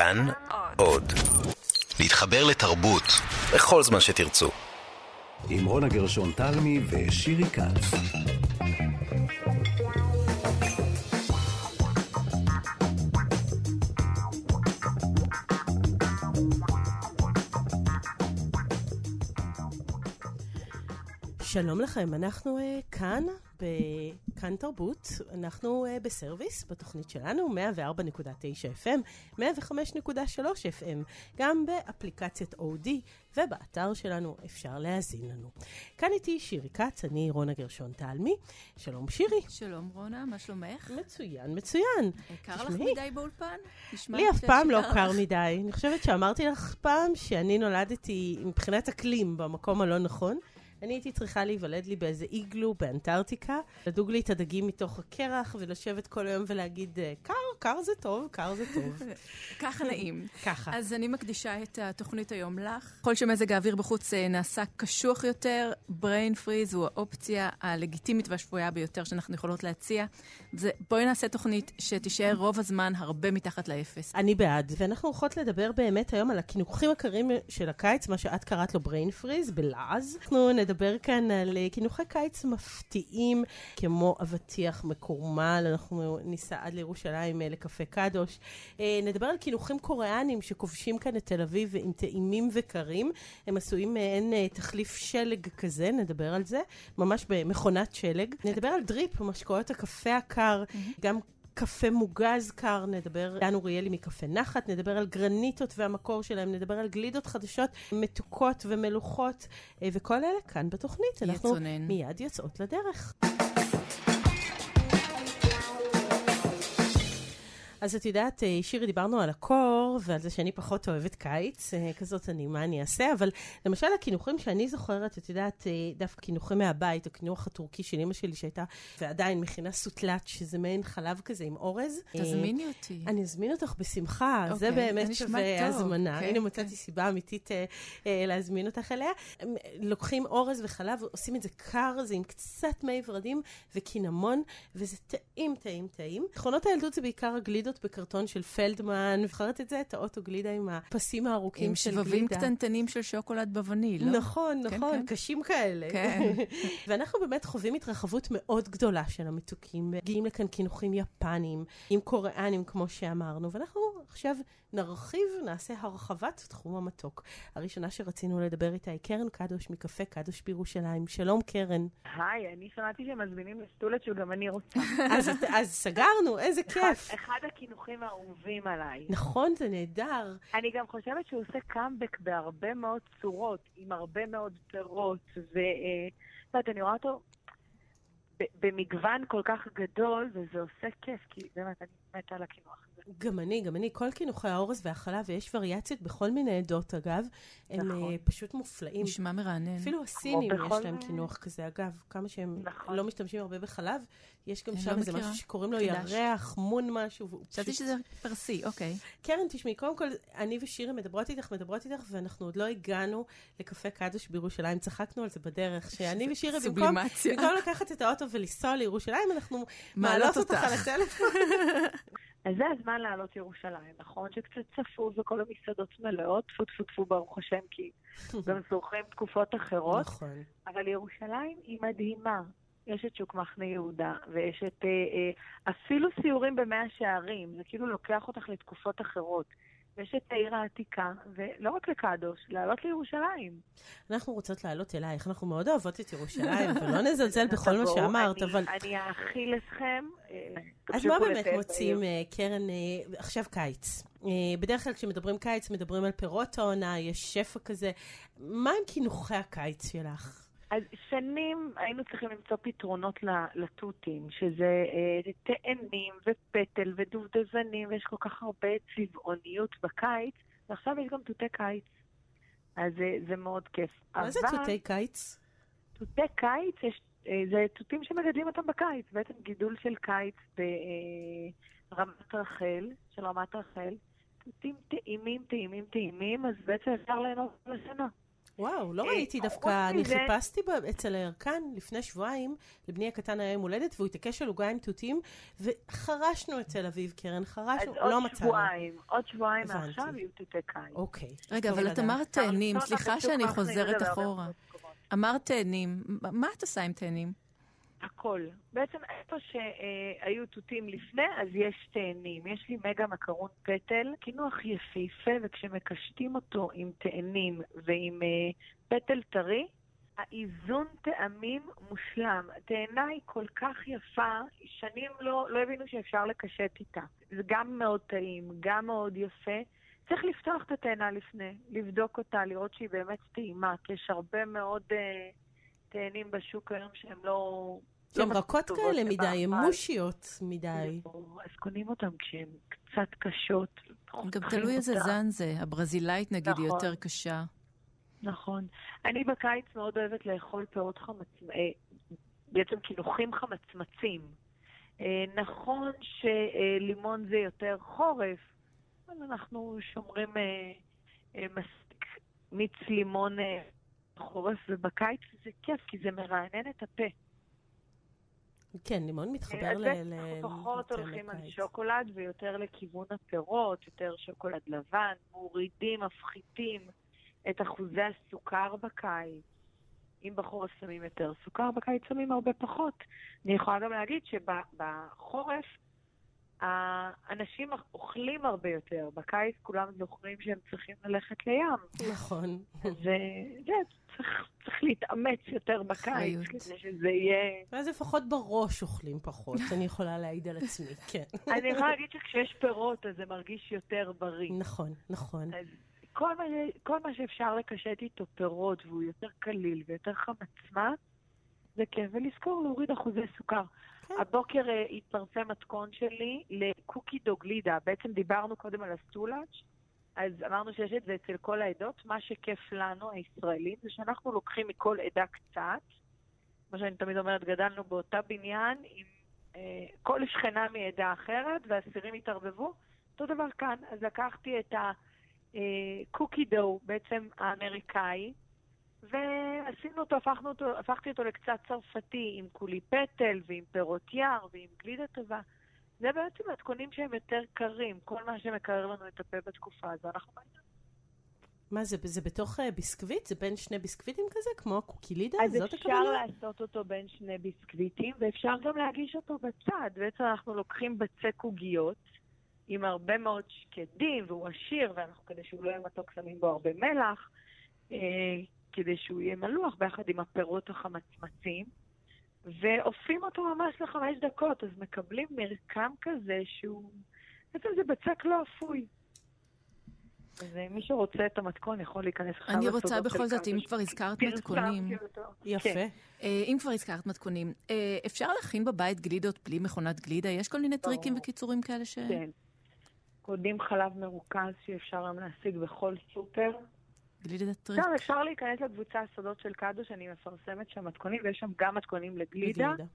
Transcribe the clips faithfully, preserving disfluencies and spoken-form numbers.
כאן עוד. להתחבר לתרבות בכל זמן שתרצו. עם רונה גרשון תלמי ושירי כץ. שלום לכם, אנחנו uh, כאן, בכאן תרבות, אנחנו uh, בסרוויס, בתוכנית שלנו, מאה וארבע נקודה תשע אף אם, מאה וחמש נקודה שלוש אף אם, גם באפליקציית אודי, ובאתר שלנו אפשר להאזין לנו. כאן איתי שירי כץ, אני רונה גרשון תלמי. שלום שירי. שלום רונה, מה שלומך? מצוין, מצוין. קר לך מדי באולפן? לי אף פעם לא קר מדי. אני חושבת שאמרתי לך פעם שאני נולדתי מבחינת אקלים במקום הלא נכון. אני הייתי צריכה להיוולד לי באיזה איגלו באנטארקטיקה, לדוג לי את הדגים מתוך הקרח ולשבת כל היום ולהגיד, קר, קר זה טוב, קר זה טוב. ככה נעים. ככה. אז אני מקדישה את התוכנית היום לך. כל שמזג האוויר בחוץ נעשה קשוח יותר, brain freeze הוא האופציה הלגיטימית והשפויה ביותר שאנחנו יכולות להציע. זה, בואי נעשה תוכנית שתישאר רוב הזמן הרבה מתחת לאפס. אני בעד, ואנחנו הולכות לדבר באמת היום על הכינוחים הקרים של הקיץ, מה שאת קראת לו brain freeze, בלעז. אנחנו נדבר כאן על כינוחי קיץ מפתיעים, כמו אבטיח מקורמל, אנחנו ניסע עד לירושלים לקפה קדוש. נדבר על כינוחים קוריאנים שכובשים כאן את תל אביב עם טעימים וקרים. הם עשויים מעין תחליף שלג כזה, נדבר על זה, ממש במכונת שלג. נדבר על דריפ, משקאות הקפה הקר, גם קפה מוגז קר, נדבר דן אוריאלי מקפה נחת, נדבר על גרניטות והמקור שלהם, נדבר על גלידות חדשות, מתוקות ומלוכות, וכל אלה כאן בתוכנית. אנחנו יצונן. מיד יוצאות לדרך. אז את יודעת, שירי, דיברנו על הקור, ועל זה שאני פחות אוהבת קיץ, כזאת אני, מה אני אעשה, אבל למשל הכינוחים שאני זוכרת, את יודעת, דווקא כינוחים מהבית, הכינוח הטורקי של אמא שלי שהייתה, ועדיין מכינה סוטלט, שזה מעין חלב כזה עם אורז. תזמיני אותי. אני אזמין אותך בשמחה, זה באמת שווה הזמנה. הנה מצאתי סיבה אמיתית להזמין אותך אליה. לוקחים אורז וחלב, עושים את זה קר, זה עם קצת מי ורדים וקינמון, וזה טעים, טעים, טעים. תכונות הילדות זה בעיקר הגלידות בקרטון של פלדמן, ובחרת את זה, את האוטו גלידה עם הפסים הארוכים של גלידה. עם שבבים קטנטנים של שוקולד בווניל, לא? נכון, נכון, קשים כאלה. כן. ואנחנו באמת חווים התרחבות מאוד גדולה של המתוקים. מגיעים לכאן כינוחים יפנים, עם קוריאנים, כמו שאמרנו, ואנחנו עכשיו נרחיב, נעשה הרחבת תחום המתוק. הראשונה שרצינו לדבר איתה היא קרן קדוש מקפה קדוש בירושלים. שלום קרן. היי, אני שמעתי שמזמינים לסטולת שגם אני רוצה. אז, אז סגרנו, איזה כיף. אחד, אחד הכינוחים האהובים עליי. נכון, זה נהדר. אני גם חושבת שהוא עושה קאמבק בהרבה מאוד צורות, עם הרבה מאוד פירות, ואת, אני רואה אותו במגוון כל כך גדול, וזה עושה כיף, כי באמת אני מתה על הכינוח. גם אני, גם אני, כל כינוחי האורז והחלב, ויש וריאציות בכל מיני עדות, אגב, הם נכון. פשוט מופלאים. נשמע מרענן. אפילו הסינים יש בכל... להם כינוח כזה, אגב, כמה שהם נכון. לא משתמשים הרבה בחלב, יש גם אני שם לא איזה מכירה. משהו שקוראים לו חדש. ירח, מון משהו. חשבתי שזה פרסי, אוקיי. קרן, תשמעי, קודם כל, אני ושירי מדברות איתך, מדברות איתך, ואנחנו עוד לא הגענו לקפה קדוש בירושלים, צחקנו על זה בדרך, שאני ושירי, במקום, סובלימציה. במקום לקחת את האוטו ולנסוע לירושלים, אנחנו מעלות מעלות אותך אותך. על הטלפון. אז זה הזמן לעלות ירושלים, נכון? שקצת צפוף וכל המסעדות מלאות, טפו טפו טפו ברוך השם, כי גם זוכרים תקופות אחרות. נכון. אבל ירושלים היא מדהימה. יש את שוק מחנה יהודה, ויש את אה, אה, אפילו סיורים במאה שערים, זה כאילו לוקח אותך לתקופות אחרות. ויש את העיר העתיקה, ולא רק לקדוש, לעלות לירושלים. אנחנו רוצות לעלות אלייך, אנחנו מאוד אוהבות את ירושלים, ולא נזלזל בכל מה שאמרת, אני, אבל... אני אאכיל אתכם. אז מה באמת מוצאים, קרן, עכשיו קיץ? בדרך כלל כשמדברים קיץ, מדברים על פירות העונה, יש שפע כזה. מה עם כינוחי הקיץ שלך? אז שנים היינו צריכים למצוא פתרונות לתותים, שזה אה, תאנים ופטל ודובדבנים, ויש כל כך הרבה צבעוניות בקיץ, ועכשיו יש גם תותי קיץ. אז זה, זה מאוד כיף. מה אבל... זה תותי קיץ? תותי קיץ, יש, אה, זה תותים שמגדלים אותם בקיץ, בעצם גידול של קיץ ברמת רחל, של רמת רחל. תותים טעימים, טעימים, טעימים, אז בעצם אפשר ליהנות לשנה. וואו, לא ראיתי דווקא, אני חיפשתי אצל הירקן לפני שבועיים, לבני הקטן היה יום הולדת, והוא התעקש על עוגה עם תותים, וחרשנו את תל אביב, קרן, חרשנו, לא מצאנו. אז עוד שבועיים, עוד שבועיים מעכשיו יהיו תותי קיץ. אוקיי. רגע, אבל את אמרת תאנים, סליחה שאני חוזרת אחורה. אמרת תאנים, מה את עושה עם תאנים? הכל. בעצם איפה שהיו תותים לפני, אז יש תאנים. יש לי מגה מקרון פטל, קינוח יפהפה, וכשמקשטים אותו עם תאנים ועם פטל טרי, האיזון טעמים מושלם. התאנה היא כל כך יפה, שנים לא, לא הבינו שאפשר לקשט איתה. זה גם מאוד טעים, גם מאוד יפה. צריך לפתוח את התאנה לפני, לבדוק אותה, לראות שהיא באמת טעימה, כי יש הרבה מאוד uh, תאנים בשוק היום שהם לא... שהן לא רכות כאלה מדי, הן מושיות מדי. אז קונים אותם כשהן קצת קשות. גם תלוי איזה זן זה, הברזילאית נגיד נכון. היא יותר קשה. נכון. אני בקיץ מאוד אוהבת לאכול פירות חמצמצים, בעצם קינוחים חמצמצים. נכון שלימון זה יותר חורף, אבל אנחנו שומרים מספיק מיץ לימון חורף, ובקיץ זה כיף, כי זה מרענן את הפה. כן, לימון מתחבר ל... אנחנו פחות הולכים על שוקולד, ויותר לכיוון הפירות, יותר שוקולד לבן, מורידים, מפחיתים את אחוזי הסוכר בקיץ. אם בחורף שמים יותר סוכר, בקיץ שמים הרבה פחות. אני יכולה גם להגיד שבחורף, האנשים אוכלים הרבה יותר. בקיץ כולם זוכרים שהם צריכים ללכת לים. נכון. זה, זה צריך, צריך להתאמץ יותר בקיץ, כדי שזה יהיה... ואז לפחות בראש אוכלים פחות, אני יכולה להעיד על עצמי, כן. אני יכולה להגיד שכשיש פירות, אז זה מרגיש יותר בריא. נכון, נכון. אז כל מה, כל מה שאפשר לקשט איתו פירות, והוא יותר קליל ויותר חמצמץ, זה כיף, ולזכור להוריד אחוזי סוכר. כן. הבוקר uh, התפרסם מתכון שלי לקוקי דו גלידה. בעצם דיברנו קודם על הסטולאץ', אז אמרנו שיש את זה אצל כל העדות. מה שכיף לנו, הישראלים, זה שאנחנו לוקחים מכל עדה קצת. מה שאני תמיד אומרת, גדלנו באותה בניין עם uh, כל שכנה מעדה אחרת, והסירים התערבבו. אותו דבר כאן. אז לקחתי את הקוקי דו, בעצם האמריקאי, ועשינו אותו, הפכנו אותו, הפכתי אותו לקצת צרפתי, עם קולי פטל ועם פירות יער ועם גלידה טובה. זה בעצם מתכונים שהם יותר קרים, כל מה שמקרר לנו את הפה בתקופה הזו, אנחנו בעצם. מה זה, זה בתוך ביסקוויט? זה בין שני ביסקוויטים כזה, כמו קוקילידה? אז אפשר לעשות אותו בין שני ביסקוויטים, ואפשר גם להגיש אותו בצד. בעצם אנחנו לוקחים בצק עוגיות, עם הרבה מאוד שקדים, והוא עשיר, ואנחנו כדי שהוא לא יהיה מתוק שמים בו הרבה מלח, כדי שהוא יהיה מלוח ביחד עם הפירות החמצמצים, ואופים אותו ממש לחמש דקות, אז מקבלים מרקם כזה שהוא, בעצם זה בצק לא אפוי. אז מי שרוצה את המתכון יכול להיכנס עכשיו. אני רוצה בכל זאת, אם כבר הזכרת מתכונים. יפה. אם כבר הזכרת מתכונים, אפשר להכין בבית גלידות בלי מכונת גלידה? יש כל מיני טריקים וקיצורים כאלה ש... כן. קודים חלב מרוכז שאפשר גם להשיג בכל סופר. גלידה טריק. טוב, אפשר להיכנס לקבוצה הסודות של קדו, שאני מפרסמת שם מתכונים, ויש שם גם מתכונים לגלידה. לגלידה.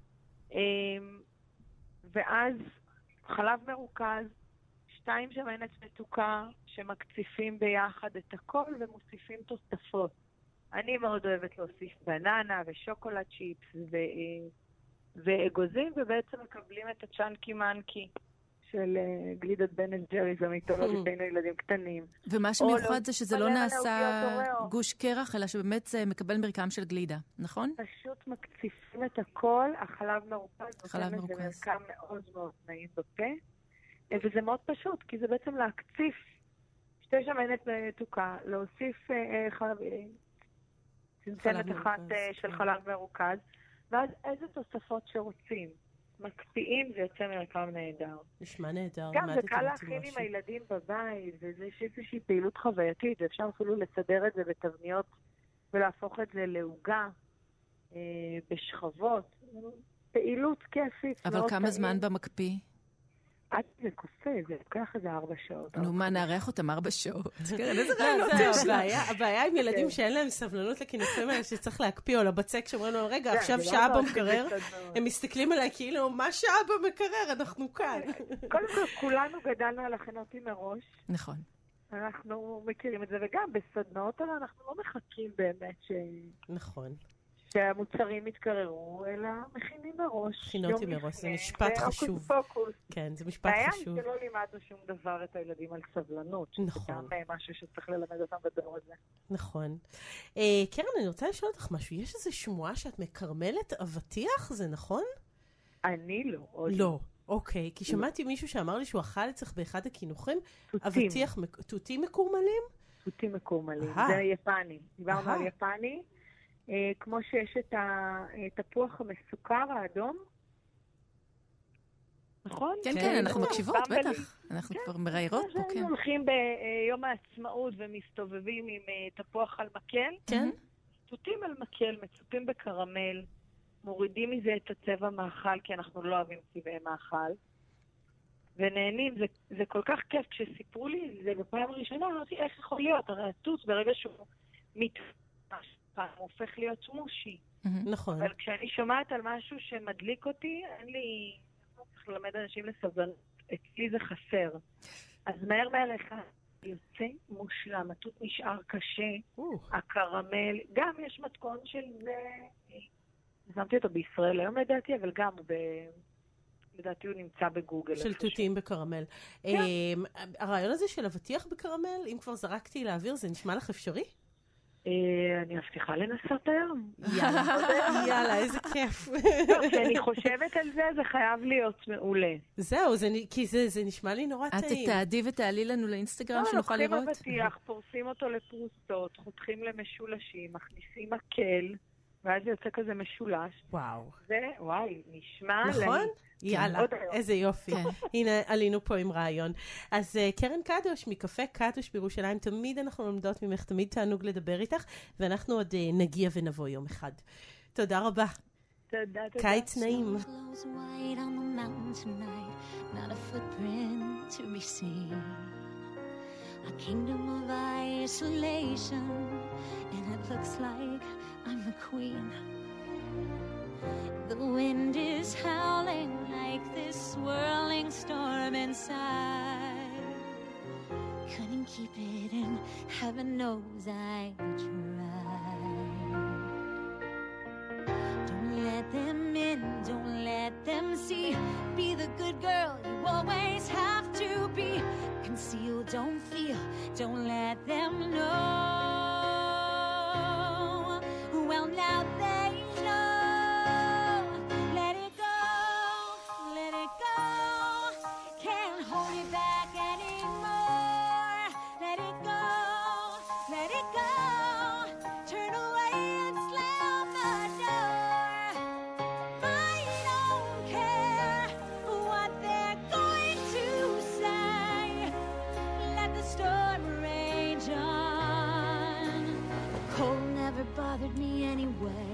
ואז חלב מרוכז, שתיים שמנת מתוקה, שמקציפים ביחד את הכל ומוסיפים תוספות. אני מאוד אוהבת להוסיף בננה ושוקולד צ'יפס ו... ואגוזים, ובעצם מקבלים את הצ'אנקי מנקי של גלידת בן אנד ג'ריס המיתולוגית בין הילדים קטנים. ומה שמיוחד זה שזה לא נעשה גוש קרח, אלא שבאמת זה מקבל מרקם של גלידה, נכון? פשוט מקציפים את הכל, החלב מרוכז, נותן לזה מרקם מאוד מאוד נעים בפה, וזה מאוד פשוט, כי זה בעצם להקציף שתי שמנת מתוקה, להוסיף צנצנת אחת של חלב מרוכז, ואז איזה תוספות שרוצים. מקפיאים זה יוצא מרקם נהדר. נשמע נהדר. גם זה קל להכין עם הילדים בבית, וזה איזושהי פעילות חווייתית, ואפשר אפילו לסדר את זה בתבניות, ולהפוך את זה לעוגה, אה, בשכבות. פעילות כיפית. אבל כמה פעיל. זמן במקפיא? עד זה כוסה, זה לוקח איזה ארבע שעות. נו, מה, נערך אותם ארבע שעות? הבעיה עם ילדים שאין להם סבלנות לכינופים האלה שצריך להקפיא, או לבצק שאומרים לו, רגע, עכשיו שעה במקרר, הם מסתכלים עליי כאילו, מה שעה במקרר? אנחנו כאן. קודם כל, כולנו גדלנו על הכנותי מראש. נכון. אנחנו מכירים את זה, וגם בסדנאות האלה אנחנו לא מחכים באמת ש... נכון. שהמוצרים יתקררו, אלא מכינים מראש. מכינותי מראש, זה משפט חשוב. פוקוס. כן, זה משפט חשוב. בעיה שלא לימדנו שום דבר את הילדים על סבלנות. נכון. זה גם משהו שצריך ללמד אותם בדור הזה. נכון. קרן, אני רוצה לשאול אותך משהו. יש איזו שמועה שאת מקרמלת אבטיח, זה נכון? אני לא. לא. אוקיי, כי שמעתי מישהו שאמר לי שהוא אכל אצלך באחד הכינוחים, אבטיח, תותים מקורמלים? תותים מקורמלים, זה יפני. דיברנו על יפני. כמו שיש את התפוח המסוכר האדום. נכון? כן, כן, אנחנו מקשיבות, בטח. אנחנו כבר מראיירות פה, כן. אנחנו הולכים ביום העצמאות ומסתובבים עם תפוח על מקל. כן. תותים על מקל, מצופים בקרמל, מורידים מזה את הצבע מאכל, כי אנחנו לא אוהבים צבעי מאכל. ונהנים, זה, זה כל כך כיף. כשסיפרו לי, זה בפעם הראשונה, אמרתי, איך יכול להיות? הרי התות ברגע שהוא מתפש, הוא הופך להיות מושי. נכון. אבל כשאני שומעת על משהו שמדליק אותי, אין לי... אני צריך ללמד אנשים לסבלנות. אצלי זה חסר. אז מהר מהר לך יוצא מושלם. התות נשאר קשה, הקרמל. גם יש מתכון של זה... שמתי אותו בישראל היום לדעתי, אבל גם הוא ב... לדעתי הוא נמצא בגוגל. של תותים בקרמל. הרעיון הזה של אבטיח בקרמל, אם כבר זרקתי לאוויר, זה נשמע לך אפשרי? אני מבטיחה לנסות היום. יאללה, יאללה, איזה כיף. כשאני חושבת על זה, זה חייב להיות מעולה. זהו, כי זה נשמע לי נורא טעים. את תעדי ותעלי לנו לאינסטגרם שנוכל לראות? לוקחים אבטיח, פורסים אותו לפרוסות, חותכים למשולשים, מכניסים מקל, ואז זה יוצא כזה משולש. וואו. זה, וואי, נשמע... נכון? יאללה, איזה יופי. הנה, עלינו פה עם רעיון. אז קרן קדוש, מקפה קדוש בירושלים, תמיד אנחנו לומדות ממך, תמיד תענוג לדבר איתך, ואנחנו עוד נגיע ונבוא יום אחד. תודה רבה. תודה, תודה. קיץ נעים. A kingdom of isolation, and it looks like I'm the queen. The wind is howling like this swirling storm inside. Couldn't keep it in, heaven knows I tried. Don't let them in, don't let them see. Be the good girl you always have to be. Conceal, don't feel, don't let them know. Well, now they know. Let it go, let it go. Can't hold it back anymore. Let it go, let it go. Turn away and slam the door. I don't care what they're going to say. Let the storm rage on. The cold never bothered me anyway.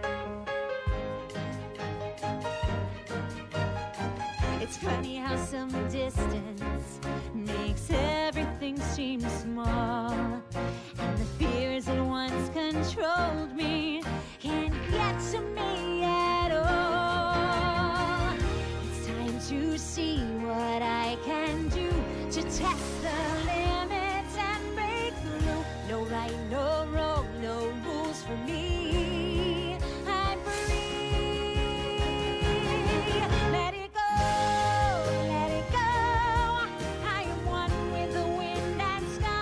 It's funny how some distance makes everything seem small. And the fears that once controlled me can't get to me at all. It's time to see what I can do to test the limits and break through. No right, no wrong, no rules for me. I'm free. Let it go, let it go. I am one with the wind and sky.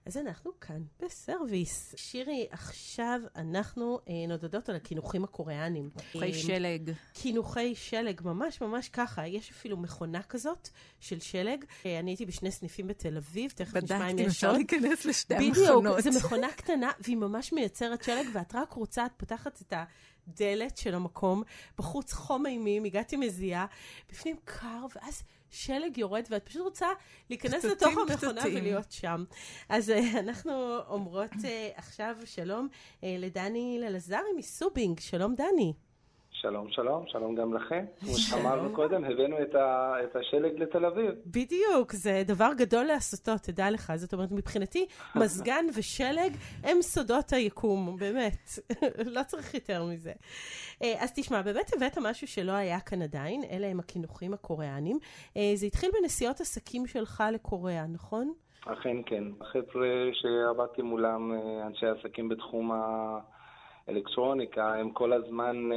אז אנחנו כאן בסרוויס. שירי, עכשיו אנחנו אה, נודדות על הכינוחים הקוריאנים. כינוחי שלג. כינוחי שלג, ממש ממש ככה. יש אפילו מכונה כזאת של שלג. אה, אני הייתי בשני סניפים בתל אביב, תכף נשמע אם יש אפשר להיכנס לשתי בדיוק, המכונות. בדיוק, זו מכונה קטנה, והיא ממש מייצרת שלג, ואת רק רוצה, את פותחת את הדלת של המקום, בחוץ חום אימים, הגעתי מזיעה, בפנים קר, ואז שלג יורד, ואת פשוט רוצה להיכנס לתוך המכונה ולהיות שם. אז uh, אנחנו אומרות uh, עכשיו שלום uh, לדני ללזרי מסובינג. שלום דני. שלום, שלום, שלום גם לכם. כמו שאמרנו קודם, הבאנו את, ה, את השלג לתל אביב. בדיוק, זה דבר גדול לעשותו, תדע לך. זאת אומרת, מבחינתי, מזגן ושלג הם סודות היקום, באמת. לא צריך יותר מזה. אז תשמע, באמת הבאת משהו שלא היה כאן עדיין, אלה הם הכינוחים הקוריאנים. זה התחיל בנסיעות עסקים שלך לקוריאה, נכון? אכן כן. החבר'ה שעבדתי מולם, אנשי עסקים בתחום ה... אלקטרוניקה, הם כל הזמן אה,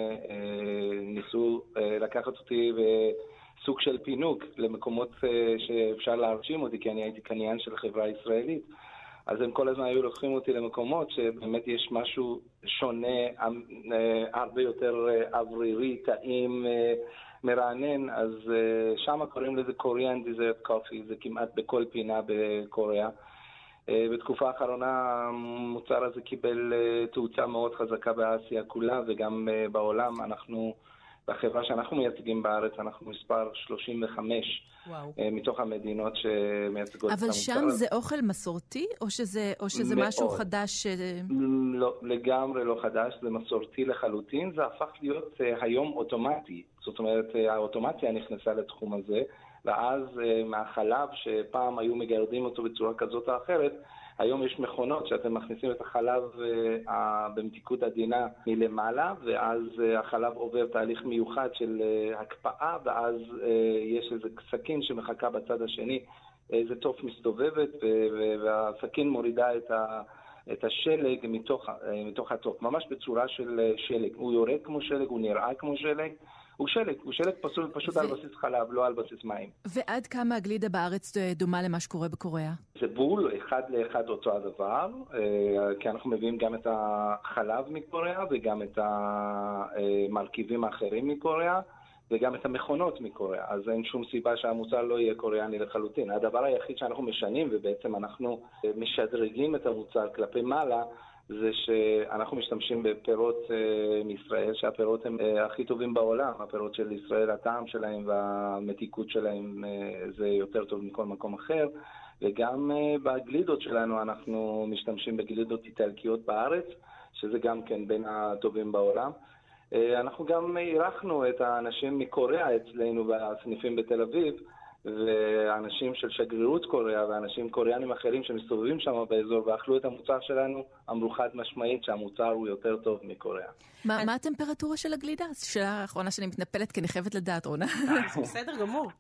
אה, ניסו אה, לקחת אותי בסוג של פינוק למקומות אה, שאפשר להרשים אותי, כי אני הייתי קניין של חברה ישראלית. אז הם כל הזמן היו לוקחים אותי למקומות שבאמת יש משהו שונה, אה, הרבה יותר אה, אוורירי, טעים, אה, מרענן. אז אה, שם קוראים לזה קוריאן דיזרט קופי, זה כמעט בכל פינה בקוריאה. בתקופה האחרונה המוצר הזה קיבל תאוצה מאוד חזקה באסיה כולה וגם בעולם. אנחנו, בחברה שאנחנו מייצגים בארץ, אנחנו מספר שלושים וחמש וואו. מתוך המדינות שמייצגות את המוצר. אבל שם זה אוכל מסורתי או שזה, או שזה משהו חדש? לא, לגמרי לא חדש, זה מסורתי לחלוטין. זה הפך להיות היום אוטומטי. זאת אומרת, האוטומציה נכנסה לתחום הזה. ואז מהחלב שפעם היו מגרדים אותו בצורה כזאת או אחרת, היום יש מכונות שאתם מכניסים את החלב במתיקות עדינה מלמעלה, ואז החלב עובר תהליך מיוחד של הקפאה, ואז יש איזה סכין שמחכה בצד השני, איזה תוף מסתובבת, והסכין מורידה את ה... את השלג מתוך, מתוך התוף, ממש בצורה של שלג. הוא יורד כמו שלג, הוא נראה כמו שלג, הוא שלג, הוא שלג פשוט, פשוט ו... על בסיס חלב, לא על בסיס מים. ועד כמה הגלידה בארץ דומה למה שקורה בקוריאה? זה בול, אחד לאחד אותו הדבר, כי אנחנו מביאים גם את החלב מקוריאה וגם את המרכיבים האחרים מקוריאה, וגם את המכונות מקוריאה, אז אין שום סיבה שהמוצר לא יהיה קוריאני לחלוטין. הדבר היחיד שאנחנו משנים, ובעצם אנחנו משדרגים את המוצר כלפי מעלה, זה שאנחנו משתמשים בפירות uh, מישראל, שהפירות הם uh, הכי טובים בעולם. הפירות של ישראל, הטעם שלהם והמתיקות שלהם uh, זה יותר טוב מכל מקום אחר. וגם uh, בגלידות שלנו אנחנו משתמשים בגלידות איטלקיות בארץ, שזה גם כן בין הטובים בעולם. אנחנו גם אירחנו את האנשים מקוריאה אצלנו בסניפים בתל אביב, ואנשים של שגרירות קוריאה ואנשים קוריאנים אחרים שמסתובבים שם באזור ואכלו את המוצר שלנו, אמרו חד משמעית שהמוצר הוא יותר טוב מקוריאה. מה, מה הטמפרטורה של הגלידה? שאלה האחרונה שאני מתנפלת כי אני חייבת לדעת, רונה. בסדר גמור.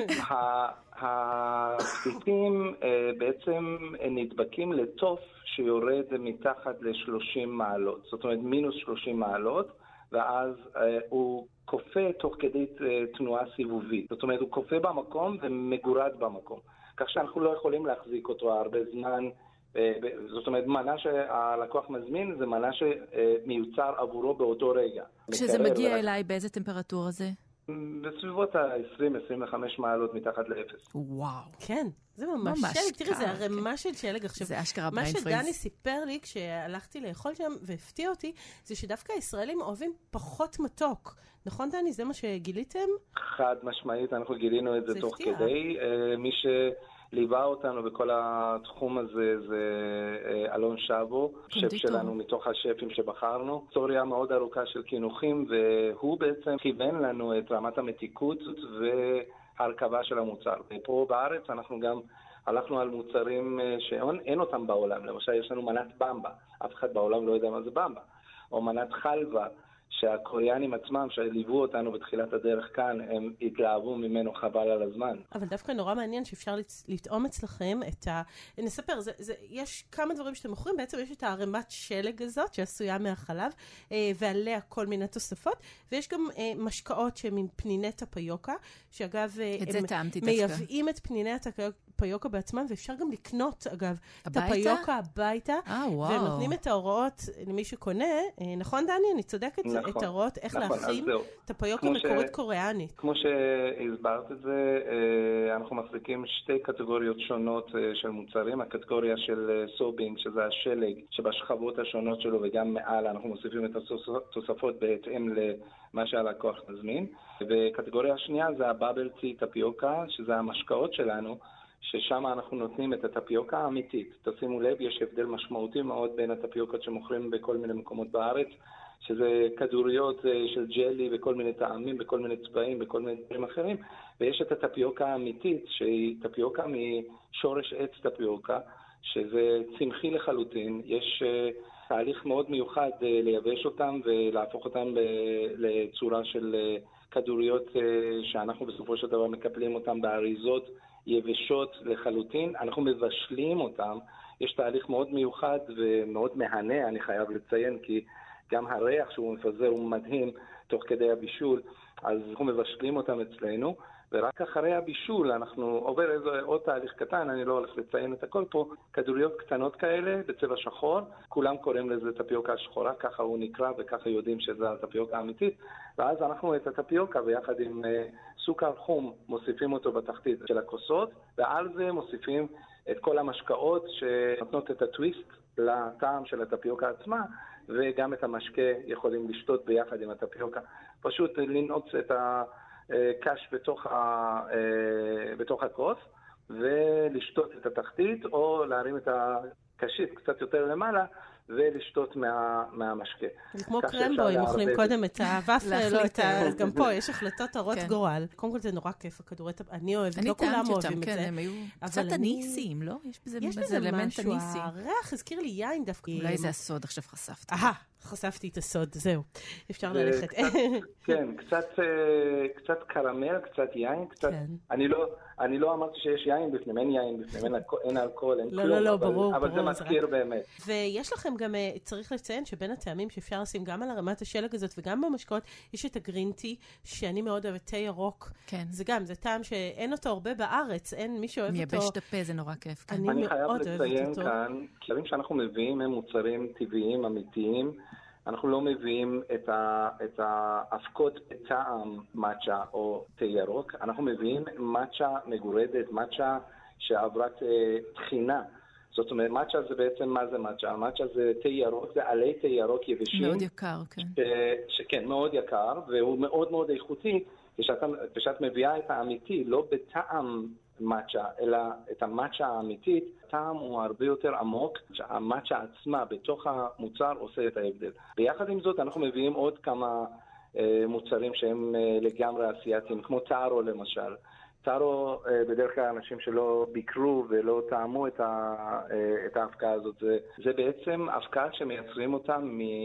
הפתיתים בעצם נדבקים לתוף שיורד מתחת ל-שלושים מעלות, זאת אומרת מינוס שלושים מעלות, ואז אה, הוא קופא תוך כדי תנועה סיבובית. זאת אומרת, הוא קופא במקום ומגורד במקום. כך שאנחנו לא יכולים להחזיק אותו הרבה זמן. אה, זאת אומרת, מנה שהלקוח מזמין זה מנה שמיוצר עבורו באותו רגע. כשזה מגיע ולה... אליי, באיזה טמפרטורה זה? בסביבות ה-עשרים עד עשרים וחמש מעלות מתחת לאפס. וואו. כן, זה ממש, ממש שלג. תראי, זה הרמה כן. של שלג עכשיו. זה אשכרה מה בריין שדני סיפר לי כשהלכתי לאכול שם והפתיע אותי, זה שדווקא הישראלים אוהבים פחות מתוק. נכון דני? זה מה שגיליתם? חד משמעית, אנחנו גילינו את זה, זה תוך הפתיע. כדי. מי ש... ליווה אותנו בכל התחום הזה זה אלון שבו, שף שלנו מתוך השפים שבחרנו. היסטוריה מאוד ארוכה של כינוחים, והוא בעצם כיוון לנו את רמת המתיקות והרכבה של המוצר. פה בארץ אנחנו גם הלכנו על מוצרים שאין אותם בעולם. למשל יש לנו מנת במבה, אף אחד בעולם לא יודע מה זה במבה. או מנת חלבה, שהקוריאנים עצמם שליוו אותנו בתחילת הדרך כאן, הם התלהבו ממנו חבל על הזמן. אבל דווקא נורא מעניין שאפשר לטעום אצלכם את ה... נספר, זה, זה, יש כמה דברים שאתם מוכרים, בעצם יש את הערימת שלג הזאת שעשויה מהחלב, ועליה כל מיני תוספות, ויש גם משקאות שהם פניני טפיוקה, שאגב, הם מייבאים את פניני פיוקה בעצמם, ואפשר גם לקנות, אגב, הביתה? את הפיוקה הביתה, אה, וואו. והם נותנים את ההוראות למי שקונה, נכון דני? אני צודקת? נכון, את ההוראות איך נכון, להכין את הפיוקה כמו מקורית ש... קוריאנית. כמו שהסברת את זה, אנחנו מחזיקים שתי קטגוריות שונות של מוצרים, הקטגוריה של סובינג, שזה השלג, שבשכבות השונות שלו וגם מעל אנחנו מוסיפים את התוספות בהתאם למה שהלקוח מזמין, וקטגוריה השנייה זה הבאבל טי טפיוקה, שזה המשקאות שלנו, ששם אנחנו נותנים את הטפיוקה האמיתית. תשימו לב, יש הבדל משמעותי מאוד בין הטפיוקות שמוכרים בכל מיני מקומות בארץ, שזה כדוריות של ג'לי וכל מיני טעמים, בכל מיני צבעים, בכל מיני דברים אחרים, ויש את הטפיוקה האמיתית, שהיא טפיוקה משורש עץ טפיוקה, שזה צמחי לחלוטין. יש תהליך מאוד מיוחד לייבש אותם ולהפוך אותם לצורה של כדוריות שאנחנו בסופו של דבר מקפלים אותם באריזות יבשות לחלוטין. אנחנו מבשלים אותם. יש תהליך מאוד מיוחד ומאוד מהנה, אני חייב לציין, כי גם הריח שהוא מפזר הוא מדהים תוך כדי הבישול, אז אנחנו מבשלים אותם אצלנו, ורק אחרי הבישול אנחנו עובר איזה עוד תהליך קטן, אני לא הולך לציין את הכל פה, כדוריות קטנות כאלה בצבע שחור, כולם קוראים לזה טפיוקה שחורה, ככה הוא נקרא וככה יודעים שזה הטפיוקה האמיתית, ואז אנחנו את הטפיוקה ביחד עם uh, סוכר חום מוסיפים אותו בתחתית של הכוסות, ועל זה מוסיפים את כל המשקאות שנותנות את הטוויסט לטעם של הטפיוקה עצמה, וגם את המשקה יכולים לשתות ביחד עם הטפיוקה. פשוט לנעוץ את הקש בתוך, ה, בתוך הכוס, ולשתות את התחתית, או להרים את הקשית קצת יותר למעלה, ולשתות מה, מהמשקה. זה כמו קרמבו, אם אוכלים קודם את הוואפל, לא את ה... גם פה יש החלטות הרות גורל. קודם כל זה נורא כיף, הכדורי טפיוקה. אני אוהבת, לא כולם אוהבים את זה. הם היו קצת אניסים, לא? יש בזה אלמנט אניסי. הריח הזכיר לי יין דווקא. אולי זה הסוד, עכשיו חשפת. אהה, חשפתי את הסוד, זהו. אפשר ללכת. כן, קצת קרמל, קצת יין, קצת... אני לא אמרתי שיש יין בפנים, אין יין בפנים, אין אלכוהול, אין כלום. לא, לא, ברור. אבל זה מזכיר באמת. ויש לכם גם, צריך לציין שבין הטעמים שאפשר לשים גם על הרמת השלג הזאת וגם במשקאות, יש את הגרינטי, שאני מאוד אוהבת, תה ירוק. כן. זה גם, זה טעם שאין אותו הרבה בארץ, אין מי שאוהב אותו. מייבש את הפה, זה נורא כיף. אני מאוד אוהבת אותו. אני חייב לציין כאן, כלבים שאנחנו מביאים הם מוצרים טבעיים, אמיתיים, אנחנו לא מביאים את, ה, את האבקות בטעם מאצ'ה או תה ירוק, אנחנו מביאים מאצ'ה מגורדת, מאצ'ה שעברת תחינה. זאת אומרת, מאצ'ה זה בעצם, מה זה מאצ'ה? מאצ'ה זה תה ירוק, זה עלי תה ירוק יבשים. מאוד יקר, כן. ש, שכן, מאוד יקר, והוא מאוד מאוד איכותי, כשאת, כשאת מביאה את האמיתי, לא בטעם מאצ'ה, אלא את המאצ'ה האמיתית, הטעם הוא הרבה יותר עמוק, המאצ'ה עצמה בתוך המוצר עושה את ההבדל. ביחד עם זאת אנחנו מביאים עוד כמה אה, מוצרים שהם אה, לגמרי אסייתיים, כמו טארו למשל. טארו, אה, בדרך כלל אנשים שלא ביקרו ולא טעמו את, ה, אה, את ההפקעה הזאת, זה, זה בעצם הפקעה שמייצרים אותה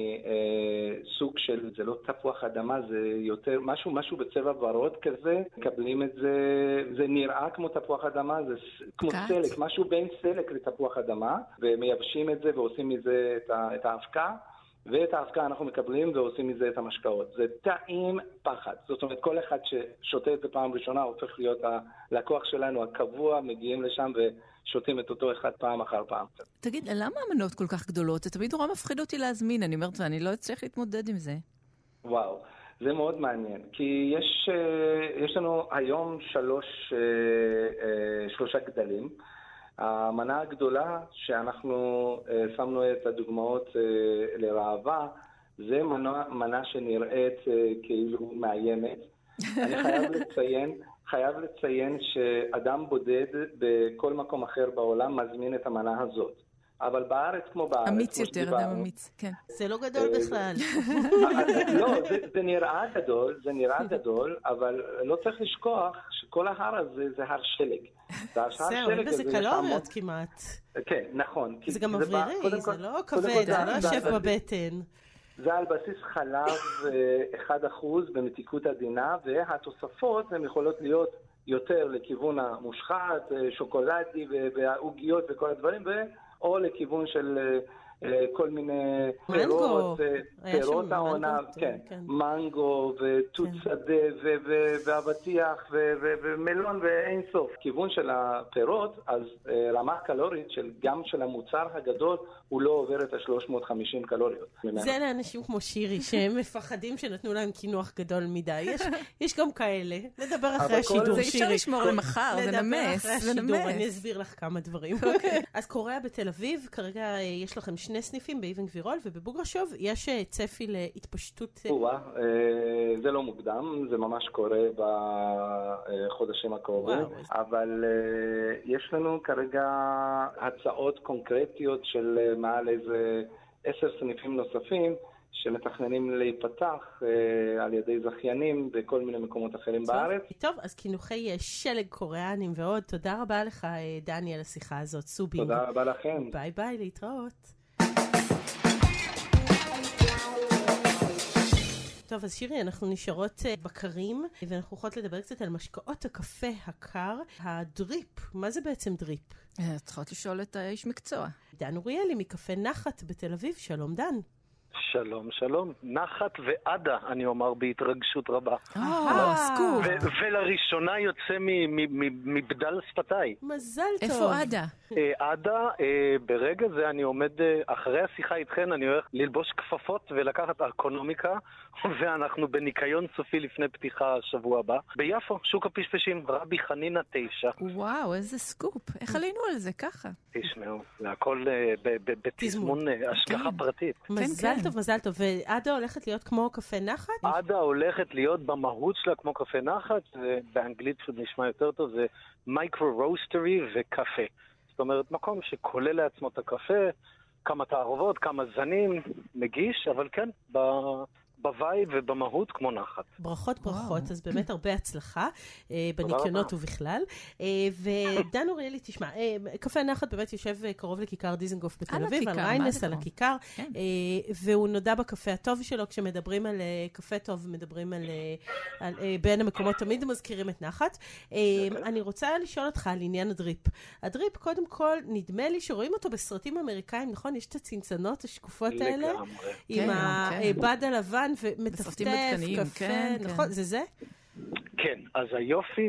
מסוג של, זה לא תפוח אדמה, זה יותר משהו, משהו בצבע ורוד כזה, מקבלים את זה, זה נראה כמו תפוח אדמה, זה כמו קאט. סלק, משהו בין סלק לתפוח אדמה, ומייבשים את זה ועושים מזה את, ה, את ההפקעה. ואת ההפקעה אנחנו מקבלים ועושים מזה את המשקאות. זה טעים פחד. זאת אומרת, כל אחד ששותה את זה פעם ראשונה הופך להיות הלקוח שלנו הקבוע, מגיעים לשם ושותים את אותו אחד פעם אחר פעם. תגיד, למה המנות כל כך גדולות? זה תמיד נורא מפחיד אותי להזמין. אני אומרת, ואני לא אצליח להתמודד עם זה. וואו, זה מאוד מעניין. כי יש, יש לנו היום שלוש, שלושה גדלים. המנה הגדולה שאנחנו uh, שמנו את הדוגמאות uh, לרעבה, זה מנה, מנה שנראית uh, כאילו מאיימת. אני חייב לציין, חייב לציין שאדם בודד בכל מקום אחר בעולם מזמין את המנה הזאת. אבל בארץ כמו בארץ... אמיץ יותר, אדם אמיץ, כן. זה לא גדול בכלל. לא, זה נראה גדול, זה נראה גדול, אבל לא צריך לשכוח שכל ההר הזה זה הר שלג. זהו, אין בזה קלוריות כמעט. כן, נכון. זה גם מברירי, זה לא כבד, זה לא יושב בבטן. זה על בסיס חלב אחד אחוז במתיקות עדינה, והתוספות הן יכולות להיות יותר לכיוון המושחת, שוקולדי והעוגיות וכל הדברים, או לכיוון של כל מיני פירות, פירות העונה, כן, מנגו ותות שדה ואבטיח ומלון ואין סוף. כיוון של הפירות, אז רמה קלורית גם של המוצר הגדול הוא לא עובר את ה-שלוש מאות וחמישים קלוריות. זה לאנשים כמו שירי שהם מפחדים שנתנו להם כינוח גדול מדי. יש גם כאלה. נדבר אחרי השידור, שירי. זה אפשר לשמור למחר, זה נמס. נדבר אחרי השידור, אני אסביר לך כמה דברים. אז קוריאה בתל אביב, כרגע יש לכם שני סניפים באבן גבירול, ובבוגרשוב יש צפי להתפשטות. זה לא מוקדם, זה ממש קורה בחודשים הקרובים, אבל יש לנו כרגע הצעות קונקרטיות של מעל איזה עשר סניפים נוספים, שמתכננים להיפתח אה, על ידי זכיינים בכל מיני מקומות אחרים טוב, בארץ. טוב, אז כינוכי שלג קוריאנים ועוד, תודה רבה לך דני על השיחה הזאת, סובינג. תודה רבה לכם. ביי ביי, להתראות. טוב, אז שירי, אנחנו נשארות בקרים, ואנחנו יכולות לדבר קצת על משקאות הקפה הקר, הדריפ. מה זה בעצם דריפ? צריכות לשאול את האיש מקצוע. דן אוריאלי מקפה נחת בתל אביב, שלום דן. שלום, שלום. נחת ועדה, אני אומר, בהתרגשות רבה. אה, סקופ. ולראשונה יוצא מבדל שפתיי. מזל טוב. איפה עדה? עדה, ברגע זה אני עומד, אחרי השיחה איתכן, אני הולך ללבוש כפפות ולקחת ארקונומיקה, ואנחנו בניקיון סופי לפני פתיחה השבוע הבא. ביפו, שוק הפשפשים, רבי חנינה תשע. וואו, איזה סקופ. איך עלינו על זה ככה? תשמעו, זה הכל בתזמון השגחה פרטית. מזל טוב, מזל טוב. ועדה הולכת להיות כמו קפה נחת? עדה הולכת להיות במהות שלה כמו קפה נחת, באנגלית פשוט נשמע יותר טוב, זה מייקרו-רוסטרי וקפה. זאת אומרת, מקום שכולל לעצמו את הקפה, כמה תערובות, כמה זנים, מגיש, אבל כן, ב... בווייב ובמהות כמו נחת. ברכות ברכות, אז באמת הרבה הצלחה בניקיונות ובכלל. ודן אוריאלי, תשמע, קפה נחת באמת יושב קרוב לכיכר דיזנגוף בתל אביב, על ריינס, על הכיכר, והוא נודע בקפה הטוב שלו. כשמדברים על קפה טוב, מדברים על בין המקומות, תמיד מזכירים את נחת. אני רוצה לשאול אותך על עניין הדריפ. הדריפ, קודם כל, נדמה לי שרואים אותו בסרטים אמריקאים, נכון? יש את הצנצנות השקופות האלה, עם הבד הלבן, ומטפטף, קפה, נכון? זה זה? כן, אז היופי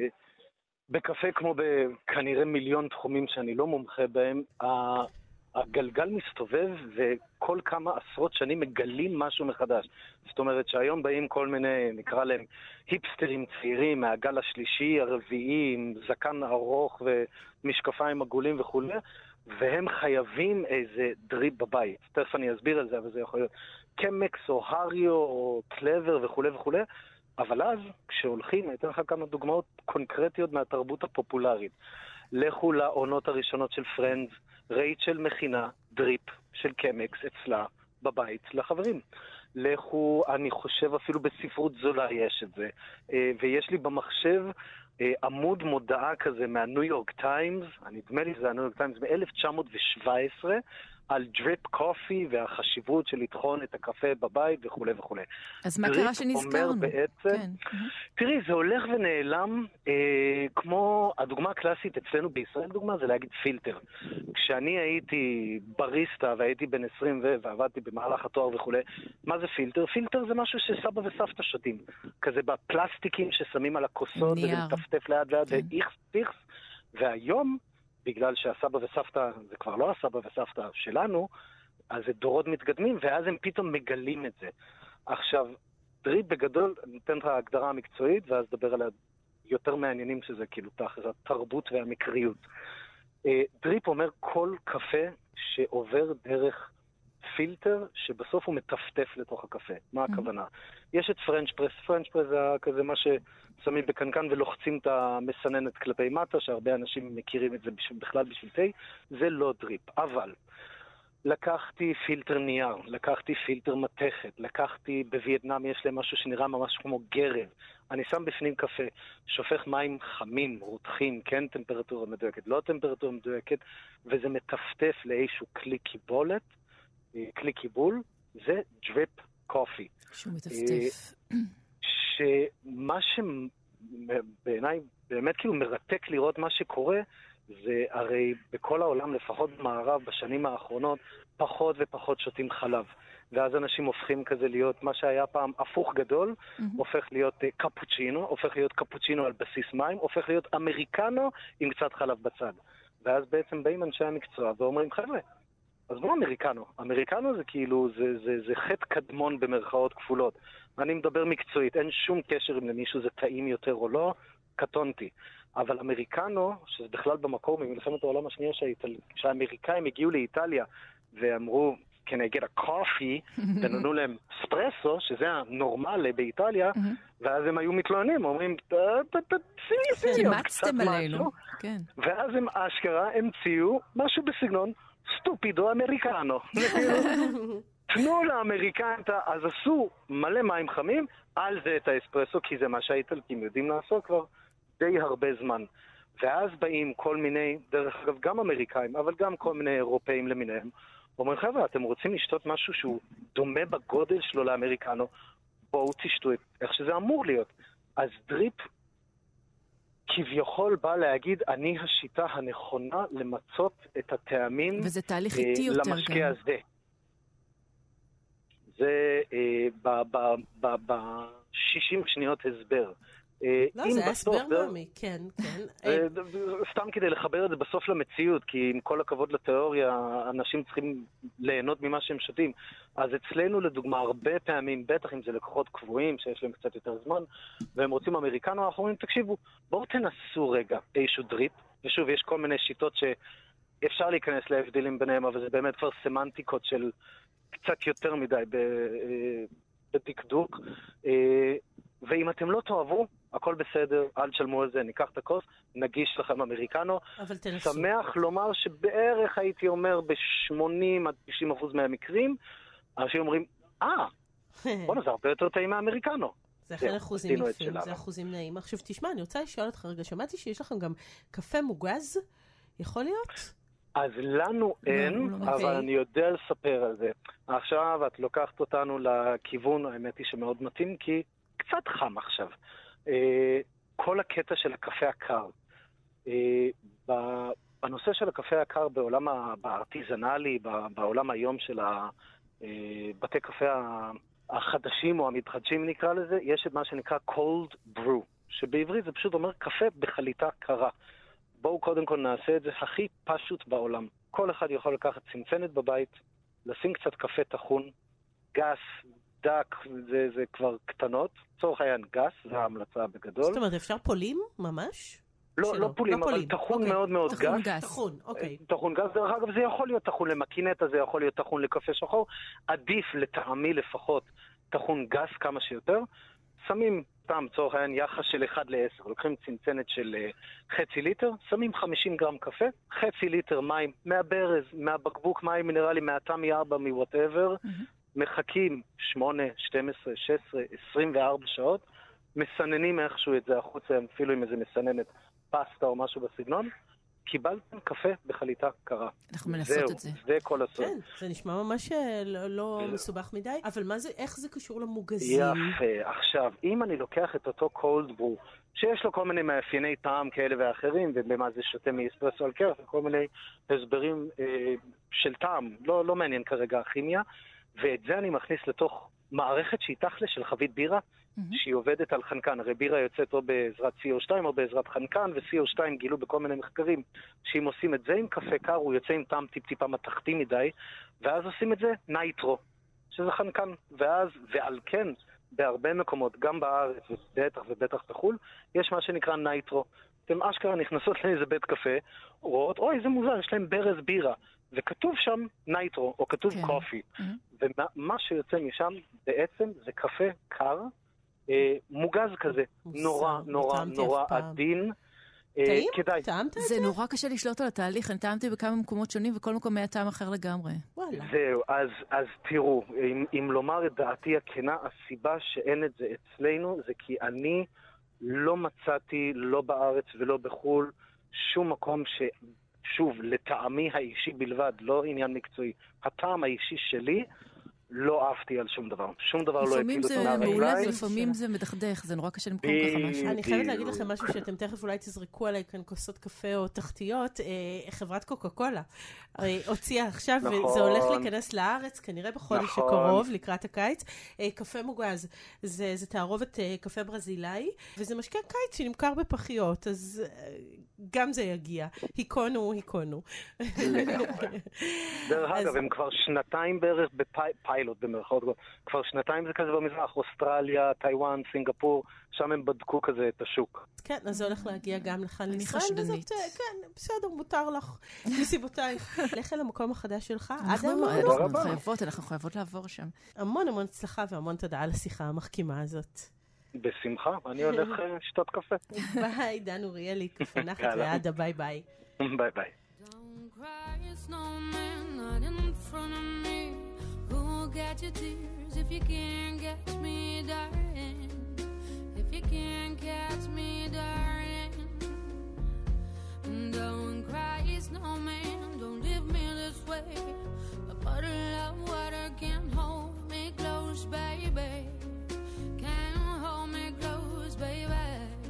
בקפה, כמו בכנראה מיליון תחומים שאני לא מומחה בהם, הגלגל מסתובב וכל כמה עשרות שנים מגלים משהו מחדש. זאת אומרת שהיום באים כל מיני, נקרא להם, היפסטרים צעירים מהגל השלישי, הרביעי, עם זקן ארוך ומשקפיים עגולים וכו', והם חייבים איזה דריפ בבית. תכף אני אסביר על זה, אבל זה יכול להיות קמקס או הריו או קלבר וכו' וכו'. אבל אז, כשהולכים, אני אתן לך כמה דוגמאות קונקרטיות מהתרבות הפופולרית. לכו לעונות הראשונות של פרנדס, רייצ'ל מכינה דריפ של קמקס אצלה בבית לחברים. לכו, אני חושב אפילו בספרות זולה יש את זה. ויש לי במחשב עמוד מודעה כזה מהניו יורק טיימס, נדמה לי שזה הניו יורק טיימס מ-אלף תשע מאות שבע עשרה, על דריפ קופי והחשיבות של לטחון את הקפה בבית וכו' וכו'. אז מה קרה שנזכרנו? בעצם, כן. תראי, זה הולך ונעלם, אה, כמו הדוגמה הקלאסית אצלנו בישראל, דוגמה זה להגיד פילטר. כשאני הייתי בריסטה והייתי בן עשרים ועבדתי במהלך התואר וכו', מה זה פילטר? פילטר זה משהו שסבא וסבתא שותים. כזה בפלסטיקים ששמים על הכוסות, וזה מטפטף ליד ליד, כן. ואיכס פיכס, והיום, בגלל שהסבא וסבתא, זה כבר לא הסבא וסבתא שלנו, אז זה דורות מתקדמים, ואז הם פתאום מגלים את זה. עכשיו, דריפ בגדול, ניתן לך ההגדרה המקצועית, ואז דבר על היותר מעניינים שזה כאילו תחת התרבות והמקריות. דריפ אומר כל קפה שעובר דרך פילטר, שבסוף הוא מטפטף לתוך הקפה. מה הכוונה? יש את פרנץ' פרס. פרנץ' פרס זה כזה מה ששמים בקנקן ולוחצים את המסננת כלפי מטה, שהרבה אנשים מכירים את זה בכלל בשביל תה. זה לא דריפ. אבל לקחתי פילטר נייר, לקחתי פילטר מתכת, לקחתי בווייטנאם יש להם משהו שנראה ממש כמו גרב. אני שם בפנים קפה, שופך מים חמים, רותחים, כן טמפרטורה מדויקת, לא טמפרטורה מדויקת, וזה מטפטף לאיזשהו כלי קיבולת, כלי קיבול, זה דריפ קופי. שהוא מטפטף. שמה שבעיניי באמת כאילו מרתק לראות מה שקורה, זה הרי בכל העולם, לפחות במערב, בשנים האחרונות, פחות ופחות שותים חלב. ואז אנשים הופכים כזה להיות, מה שהיה פעם הפוך גדול, mm-hmm. הופך להיות uh, קפוצ'ינו, הופך להיות קפוצ'ינו על בסיס מים, הופך להיות אמריקנו עם קצת חלב בצד. ואז בעצם באים אנשי המקצוע ואומרים, חבר'ה, אז לא אמריקנו. אמריקנו זה כאילו, זה, זה, זה חטא קדמון במרכאות כפולות. אני מדבר מקצועית, אין שום קשר אם למישהו זה טעים יותר או לא, קטונתי. אבל אמריקנו, שזה בכלל במקור ממלחמת העולם השנייה שהאיטל... שהאמריקאים הגיעו לאיטליה ואמרו, can I get a coffee, ונתנו להם ספרסו, שזה הנורמלי באיטליה, ואז הם היו מתלוננים, אומרים, קימצתם עלינו. ואז הם אשכרה המציאו משהו בסגנון סטופידו אמריקנו. תנו לאמריקאים, אז עשו מלא מים חמים, על זה את האספרסו, כי זה מה שהאיטלקים יודעים לעשות כבר די הרבה זמן. ואז באים כל מיני, דרך אגב גם אמריקאים, אבל גם כל מיני אירופאים למיניהם, אומרים, חבר'ה, אתם רוצים לשתות משהו שהוא דומה בגודל שלו לאמריקנו, בואו תשתו את איך שזה אמור להיות. אז דריפ כביכול בא להגיד, אני השיטה הנכונה למצות את הטעמים וזה תהליך איטי יותר למשקה הזה. זה ב-שישים שניות הסבר. לא, זה הסבר נעמי, כן, כן. סתם כדי לחבר את זה בסוף למציאות, כי עם כל הכבוד לתיאוריה, אנשים צריכים ליהנות ממה שהם שותים. אז אצלנו, לדוגמה, הרבה פעמים, בטח אם זה לקוחות קבועים, שיש להם קצת יותר זמן, והם רוצים אמריקנו, אנחנו אומרים, תקשיבו, בואו תנסו רגע איזשהו דריפ, ושוב, יש כל מיני שיטות שאפשר להיכנס להבדלים ביניהם, אבל זה באמת כבר סמנטיקות של קצת יותר מדי בדקדוק. ואם אתם לא תאהבו, הכל בסדר, אל תשלמו על זה, ניקח את הכוס, נגיש לכם אמריקנו. שמח לומר שבערך הייתי אומר ב-שמונים עד תשעים אחוז מהמקרים, אנשים אומרים, אה, בואו זה הרבה יותר טעים מהאמריקנו. זה אחרי אחוזים יפים, זה אחוזים נעים. עכשיו תשמע, אני רוצה לשאול אותך רגע, שמעתי שיש לכם גם קפה מוגז, יכול להיות? אז לנו אין, אבל אני יודע לספר על זה. עכשיו את לוקחת אותנו לכיוון, האמת היא שמאוד מתאים, כי קצת חם עכשיו. כל הקטע של הקפה הקר. בנושא של הקפה הקר בעולם הארטיזנלי, בעולם היום של בתי קפה החדשים או המתחדשים נקרא לזה, יש את מה שנקרא cold brew, שבעברית זה פשוט אומר קפה בחליטה קרה. בואו קודם כל נעשה את זה הכי פשוט בעולם. כל אחד יכול לקחת צנצנת בבית, לשים קצת קפה טחון, גס, דק, זה, זה כבר קטנות. צורך העניין גס, זה ההמלצה בגדול. זאת אומרת, אפשר פולים ממש? לא, לא פולים, אבל טחון מאוד מאוד גס. טחון, אוקיי. טחון גס, דרך אגב, זה יכול להיות טחון למקינטה, זה יכול להיות טחון לקפה שחור. עדיף לטעמי לפחות טחון גס כמה שיותר. שמים סתם, צורך העניין, יחס של אחד לעשר. לוקחים צנצנת של חצי ליטר, שמים חמישים גרם קפה, חצי ליטר מים מהברז, מהבקבוק מים מינרלי, מהתמי ארבע, מוואטאבר, מחכים שמונה, שתים עשרה, שש עשרה, עשרים וארבע שעות, מסננים איכשהו את זה החוצה, אפילו עם איזה מסננת פסטה או משהו בסגנון, קיבלתם קפה בחליטה קרה. אנחנו מנסות את זה. זה כל הסוד. כן, זה נשמע ממש לא, לא מסובך מדי, אבל מה זה, איך זה קשור למוגזים? יפה, עכשיו, אם אני לוקח את אותו cold brew, שיש לו כל מיני מאפייני טעם כאלה ואחרים, ובמה זה שותה מאספרסו על קרח, וכל מיני הסברים אה, של טעם, לא, לא מעניין כרגע הכימיה, ואת זה אני מכניס לתוך מערכת שהיא תכלה של חבית בירה, mm-hmm. שהיא עובדת על חנקן. הרי בירה יוצאת או בעזרת סי או שתיים או בעזרת חנקן, ו-סי או שתיים גילו בכל מיני מחקרים שאם עושים את זה עם קפה קר, הוא יוצא עם טעם טיפ-טיפה מתחתי מדי, ואז עושים את זה נייטרו, שזה חנקן. ואז, ועל כן, בהרבה מקומות, גם בארץ, ובטח ובטח בחול, יש מה שנקרא נייטרו. אתם אשכרה נכנסות לאיזה בית קפה, רואות, אוי, זה מוזר, יש להם ברז בירה. וכתוב שם נייטרו, או כתוב כן. קופי. Mm-hmm. ומה שיוצא משם בעצם זה קפה קר, אה, מוגז כזה, מוסר, נורא, נורא, נורא עדין. טעים? אה, טעמת את זה? זה נורא קשה לשלוט על התהליך, אני טעמתי בכמה מקומות שונים, וכל מקום היה טעם אחר לגמרי. וואלה. זהו, אז, אז תראו, אם, אם לומר את דעתי הכנה, הסיבה שאין את זה אצלנו, זה כי אני לא מצאתי, לא בארץ ולא בחול, שום מקום ש... שוב, לטעמי האישי בלבד, לא עניין מקצועי. הטעם האישי שלי לא עפתי על שום דבר. שום דבר לא הפיל אותי מהרגליים. לפעמים זה מעולה ולפעמים זה מדכדך, זה נורא קשה למקום ככה משהו. אני חייבת להגיד לכם משהו שאתם תכף אולי תזרקו עליי כאן כוסות קפה או תחתיות. חברת קוקה קולה הוציאה עכשיו, וזה הולך להיכנס לארץ, כנראה בחודש הקרוב, לקראת הקיץ, קפה מוגז. זה תערובת קפה ברזילאי, וזה משקה קיץ שנמכר בפחיות, אז גם זה יגיע. היקונו, היקונו. דרך אגב, הם כבר שנתיים בערך בפיילוט במרכאות, כבר שנתיים זה כזה במזרח, אוסטרליה, טיואן, סינגפור, שם הם בדקו כזה את השוק. כן, אז זה הולך להגיע גם לכאן לישראל, וזאת, כן, בסדר, מותר לך, מסיבותייך. לך אל המקום החדש שלך, עד אמרנו. אנחנו חייבות, אנחנו חייבות לעבור שם. המון המון הצלחה והמון תודה על השיחה המחכימה הזאת. בשמחה, אני הולך לשתות קפה. ביי, דן אוריאלי, קפה נחת ועדה, ביי ביי. ביי ביי. Catch your tears if you can't catch me, darling. If you can't catch me, darling. Don't cry, snowman. Don't leave me this way. A bottle of water can't hold me close, baby. Can't hold me close, baby.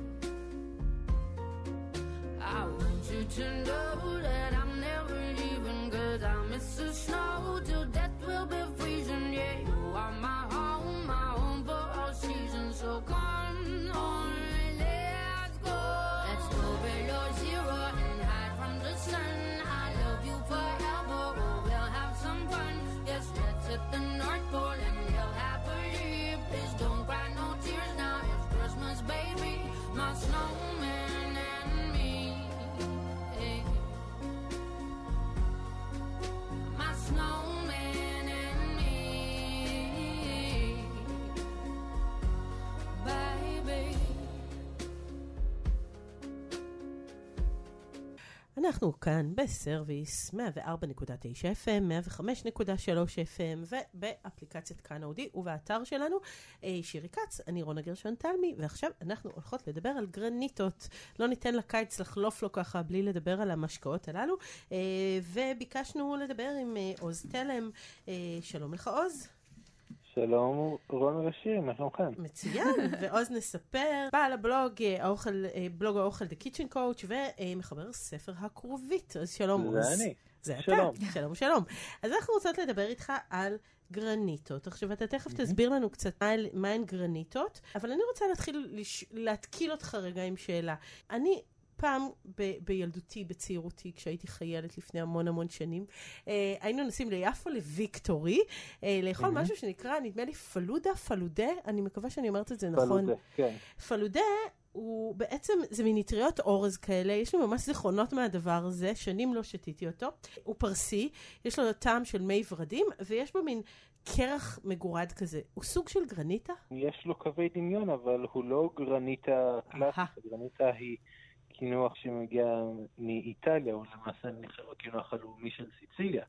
I want you to know that I'm never leaving, 'cause I miss the snow till death will be freezing. Yeah, you are my home, my home for all seasons. So come on, let's go. Let's go below zero and hide from the sun. I love you forever, oh, we'll have some fun. Yes, let's hit the North Pole and live happily. Please don't cry no tears now, it's Christmas, baby. My snowman and me. Hey. My snowman and me, baby. אנחנו כאן בסרוויס מאה וארבע נקודה תשע אף אם, מאה וחמש נקודה שלוש אף אם, ובאפליקציית כאן אודי ובאתר שלנו. שירי כץ, אני רונה גרשון תלמי, ועכשיו אנחנו הולכות לדבר על גרניטות. לא ניתן לקיץ לחלוף לו ככה בלי לדבר על המשקאות הללו, וביקשנו לדבר עם עוז תלם. שלום לך עוז. שלום רונה ושירי, מה שלומכם? מצוין, ועוז נספר, בעל הבלוג, האוכל, בלוג האוכל The Kitchen Coach, ומחבר ספר הכרובית. אז שלום עוז. זה אני. זה שלום. אתה. שלום, שלום. אז אנחנו רוצות לדבר איתך על גרניטות. עכשיו, אתה תכף תסביר לנו קצת מה הן גרניטות, אבל אני רוצה להתחיל להתקיל אותך רגע עם שאלה. אני פעם ב- בילדותי, בצעירותי, כשהייתי חיילת לפני המון המון שנים, אה, היינו נוסעים ליפו לוויקטורי, אה, לאכול mm-hmm. משהו שנקרא, נדמה לי, פלודה, פלודה, אני מקווה שאני אומרת את זה נכון. פלודה, כן. פלודה הוא בעצם, זה מין נטריות אורז כאלה, יש לי ממש זיכרונות מהדבר הזה, שנים לא שתיתי אותו. הוא פרסי, יש לו טעם של מי ורדים, ויש בו מין קרח מגורד כזה. הוא סוג של גרניטה? יש לו קווי דמיון, אבל הוא לא גרניטה קלאסית. גרניטה היא קינוח שמגיע מאיטליה, הוא למעשה נחשב הקינוח הלאומי של סיציליה.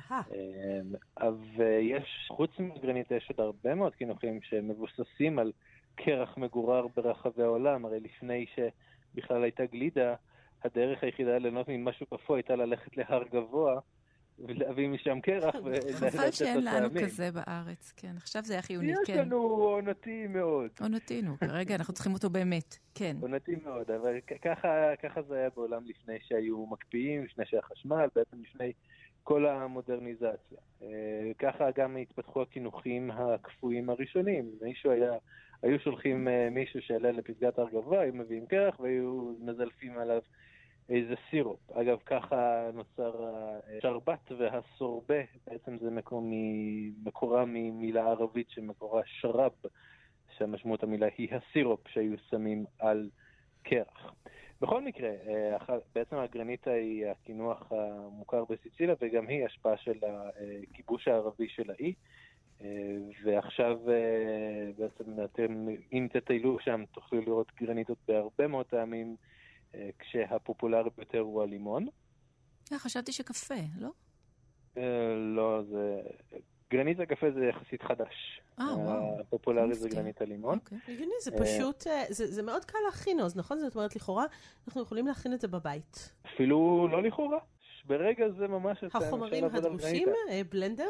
אבל יש, חוץ מגרניטה, יש עוד הרבה מאוד קינוחים שמבוססים על קרח מגורר ברחבי העולם. הרי לפני שבכלל הייתה גלידה, הדרך היחידה ליהנות ממשהו קפוא הייתה ללכת להר גבוה, ולהביא משם קרח. חבל שאין לנו כזה בארץ, כן. עכשיו זה היה חיוני, כן. יש לנו עונתי מאוד. עונתי, נו. כרגע אנחנו צריכים אותו באמת, כן. עונתי מאוד, אבל ככה זה היה בעולם לפני שהיו מקפיאים, לפני שהיה חשמל, בעצם לפני כל המודרניזציה. ככה גם התפתחו הקינוחים הקפואים הראשונים. מישהו היה, היו שולחים מישהו שעלה לפסגת הר גבוה, היו מביאים קרח והיו מזלפים עליו איזה סירופ. אגב, ככה נוצר השרבט והסורבה, בעצם זה מקור, מקורה ממילה ערבית שמקורה שרב, שהמשמעות המילה היא הסירופ שהיו שמים על קרח. בכל מקרה, בעצם הגרניטה היא הקינוח המוכר בסיציליה, וגם היא השפעה של הכיבוש הערבי של האי. ועכשיו בעצם אתם, אם תטיילו שם, תוכלו לראות גרניטות בהרבה מאוד טעמים, כשהפופולרי ביותר הוא הלימון. חשבתי שקפה, לא? לא, זה... גרנית הקפה זה יחסית חדש. הפופולרי זה גרנית הלימון. הגיוני, זה פשוט, זה מאוד קל להכין, אז נכון? זאת אומרת, לכאורה, אנחנו יכולים להכין את זה בבית. אפילו לא לכאורה. ברגע זה ממש... החומרים הדרושים, בלנדר,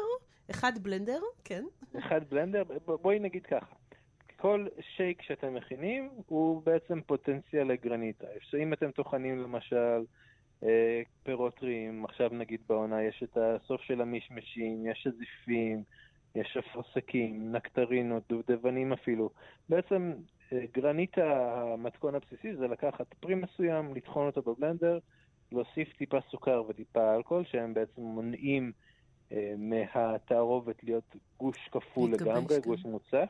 אחד בלנדר, כן. אחד בלנדר, בואי נגיד ככה. כל שייק שאתם מכינים הוא בעצם פוטנציאל לגרניטה. אם אתם טוחנים למשל אה, פירות טריים, עכשיו נגיד בעונה יש את הסוף של המשמשים, יש זיפים, יש אפרסקים, נקטרינות, דובדבנים אפילו. בעצם אה, גרניטה, המתכון הבסיסי, זה לקחת פרי מסוים, לטחון אותו בבלנדר, להוסיף טיפה סוכר וטיפה אלכוהול, שהם בעצם מונעים אה, מהתערובת להיות גוש כפול לגמרי, גוש מוצק.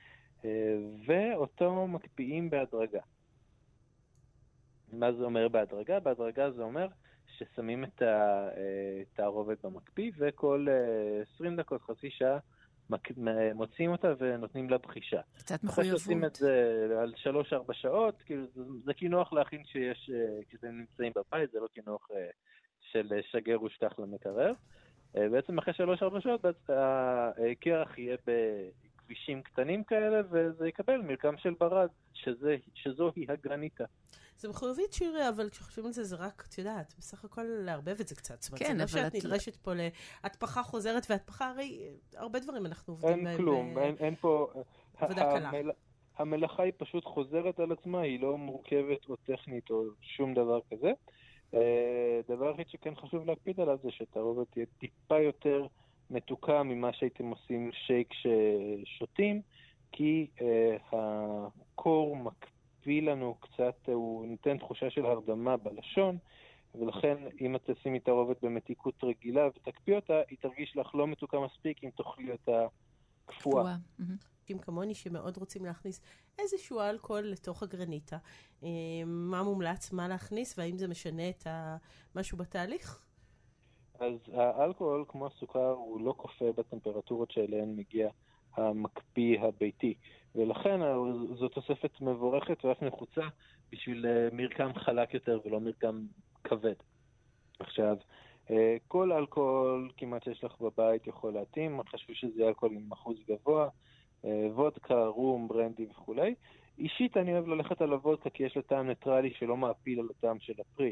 ואותו מקפיאים בהדרגה. מה זה אומר בהדרגה? בהדרגה זה אומר ששמים את התערובת במקפיא, וכל עשרים דקות, חצי שעה, מוצאים אותה ונותנים לה בחישה. קצת מחויבות. אחרי שעושים את זה על שלוש ארבע שעות, כאילו זה, זה כינוח להכין שיש, כשאתם נמצאים בבית, זה לא כינוח של שגר ושכח למקרר. בעצם אחרי שלוש ארבע שעות, הקרח יהיה ב... כבישים קטנים כאלה, וזה יקבל מרקם של ברד, שזה, שזוהי הגרניטה. זה מחויבית שירי, אבל כשחושבים על זה, זה רק, את יודעת, בסך הכל להרבב את זה קצת. זאת אומרת, כן, זה לא שאת את... נדרשת פה להתפחה חוזרת, והתפחה הרי, הרבה דברים אנחנו עובדים אין כלום, ב... אין, אין פה... עבודה קלה. המל... המלאכה היא פשוט חוזרת על עצמה, היא לא מורכבת או טכנית או שום דבר כזה. דבר הכי שכן חשוב להקפיד עליו, זה שהתערובת תהיה טיפה יותר מתוקה ממה שהייתם עושים שייק ששותים, כי אה, הקור מקפיא לנו קצת, הוא נותן תחושה של הרדמה בלשון, ולכן אם את תשימי תערובת במתיקות רגילה ותקפיא אותה, היא תרגיש לך לא מתוקה מספיק אם תאכלי אותה קפואה. אנשים כמוני שמאוד רוצים להכניס איזשהו אלכוהול לתוך הגרניטה. אה, מה מומלץ, מה להכניס, והאם זה משנה את משהו בתהליך? אז האלכוהול, כמו הסוכר, הוא לא קופא בטמפרטורות שאליהן מגיע המקפיא הביתי. ולכן זו תוספת מבורכת ואף נחוצה בשביל מרקם חלק יותר ולא מרקם כבד. עכשיו, כל אלכוהול כמעט שיש לך בבית יכול להתאים, חשבו שזה אלכוהול עם אחוז גבוה, וודקה, רום, ברנדי וכו'. אישית אני אוהב ללכת על הוודקה כי יש לה טעם ניטרלי שלא מעפיל על הטעם של הפרי.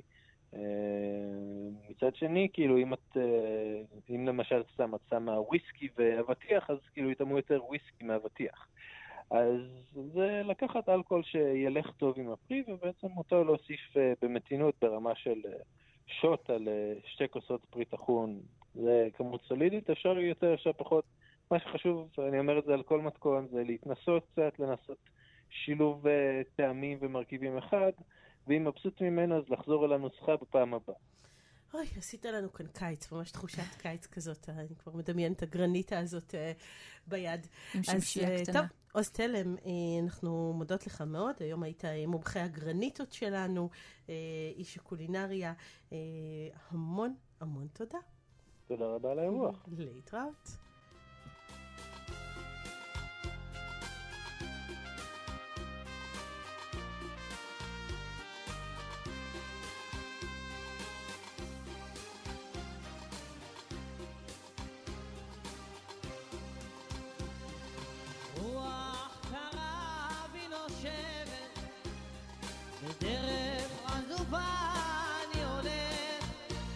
מצד שני, כאילו, אם את, אם למשל סתם את שמה וויסקי ואבטיח, אז כאילו יתאמו יותר וויסקי מאבטיח. אז זה לקחת אלכוהול שילך טוב עם הפרי, ובעצם אותו להוסיף במתינות ברמה של שוט על שתי כוסות פרי טחון. זה כמות סולידית, אפשר יותר, אפשר פחות. מה שחשוב, אני אומר את זה על כל מתכון, זה להתנסות קצת, לנסות שילוב טעמים ומרכיבים אחד, ואם מבסוט ממנו, אז לחזור על הנוסחה בפעם הבאה. אוי, עשית לנו כאן קיץ, ממש תחושת קיץ כזאת, אני כבר מדמיין את הגרניטה הזאת uh, ביד. עם שמשייה קטנה. טוב, עוז תלם, אנחנו מודות לך מאוד, היום היית מומחה הגרניטות שלנו, איש הקולינריה, המון המון תודה. תודה רבה על האירוח. להתראות. בדרך עזובה אני הולך,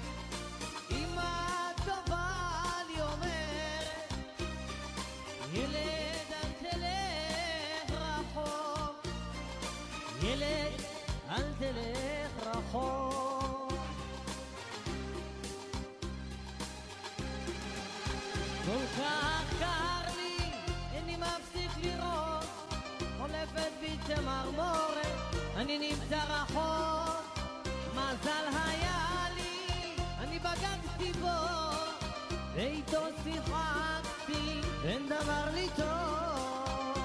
אמא טובה לי אומרת, ילד אל תלך רחוק, ילד אל תלך רחוק. כל כך קר לי, איני מפסיק לראות, חולפת בי צמרמורת, אני נמצא רחוק, מזל היה לי, אני בגדתי בו, ואיתו שיחקתי, אין דבר לי טוב.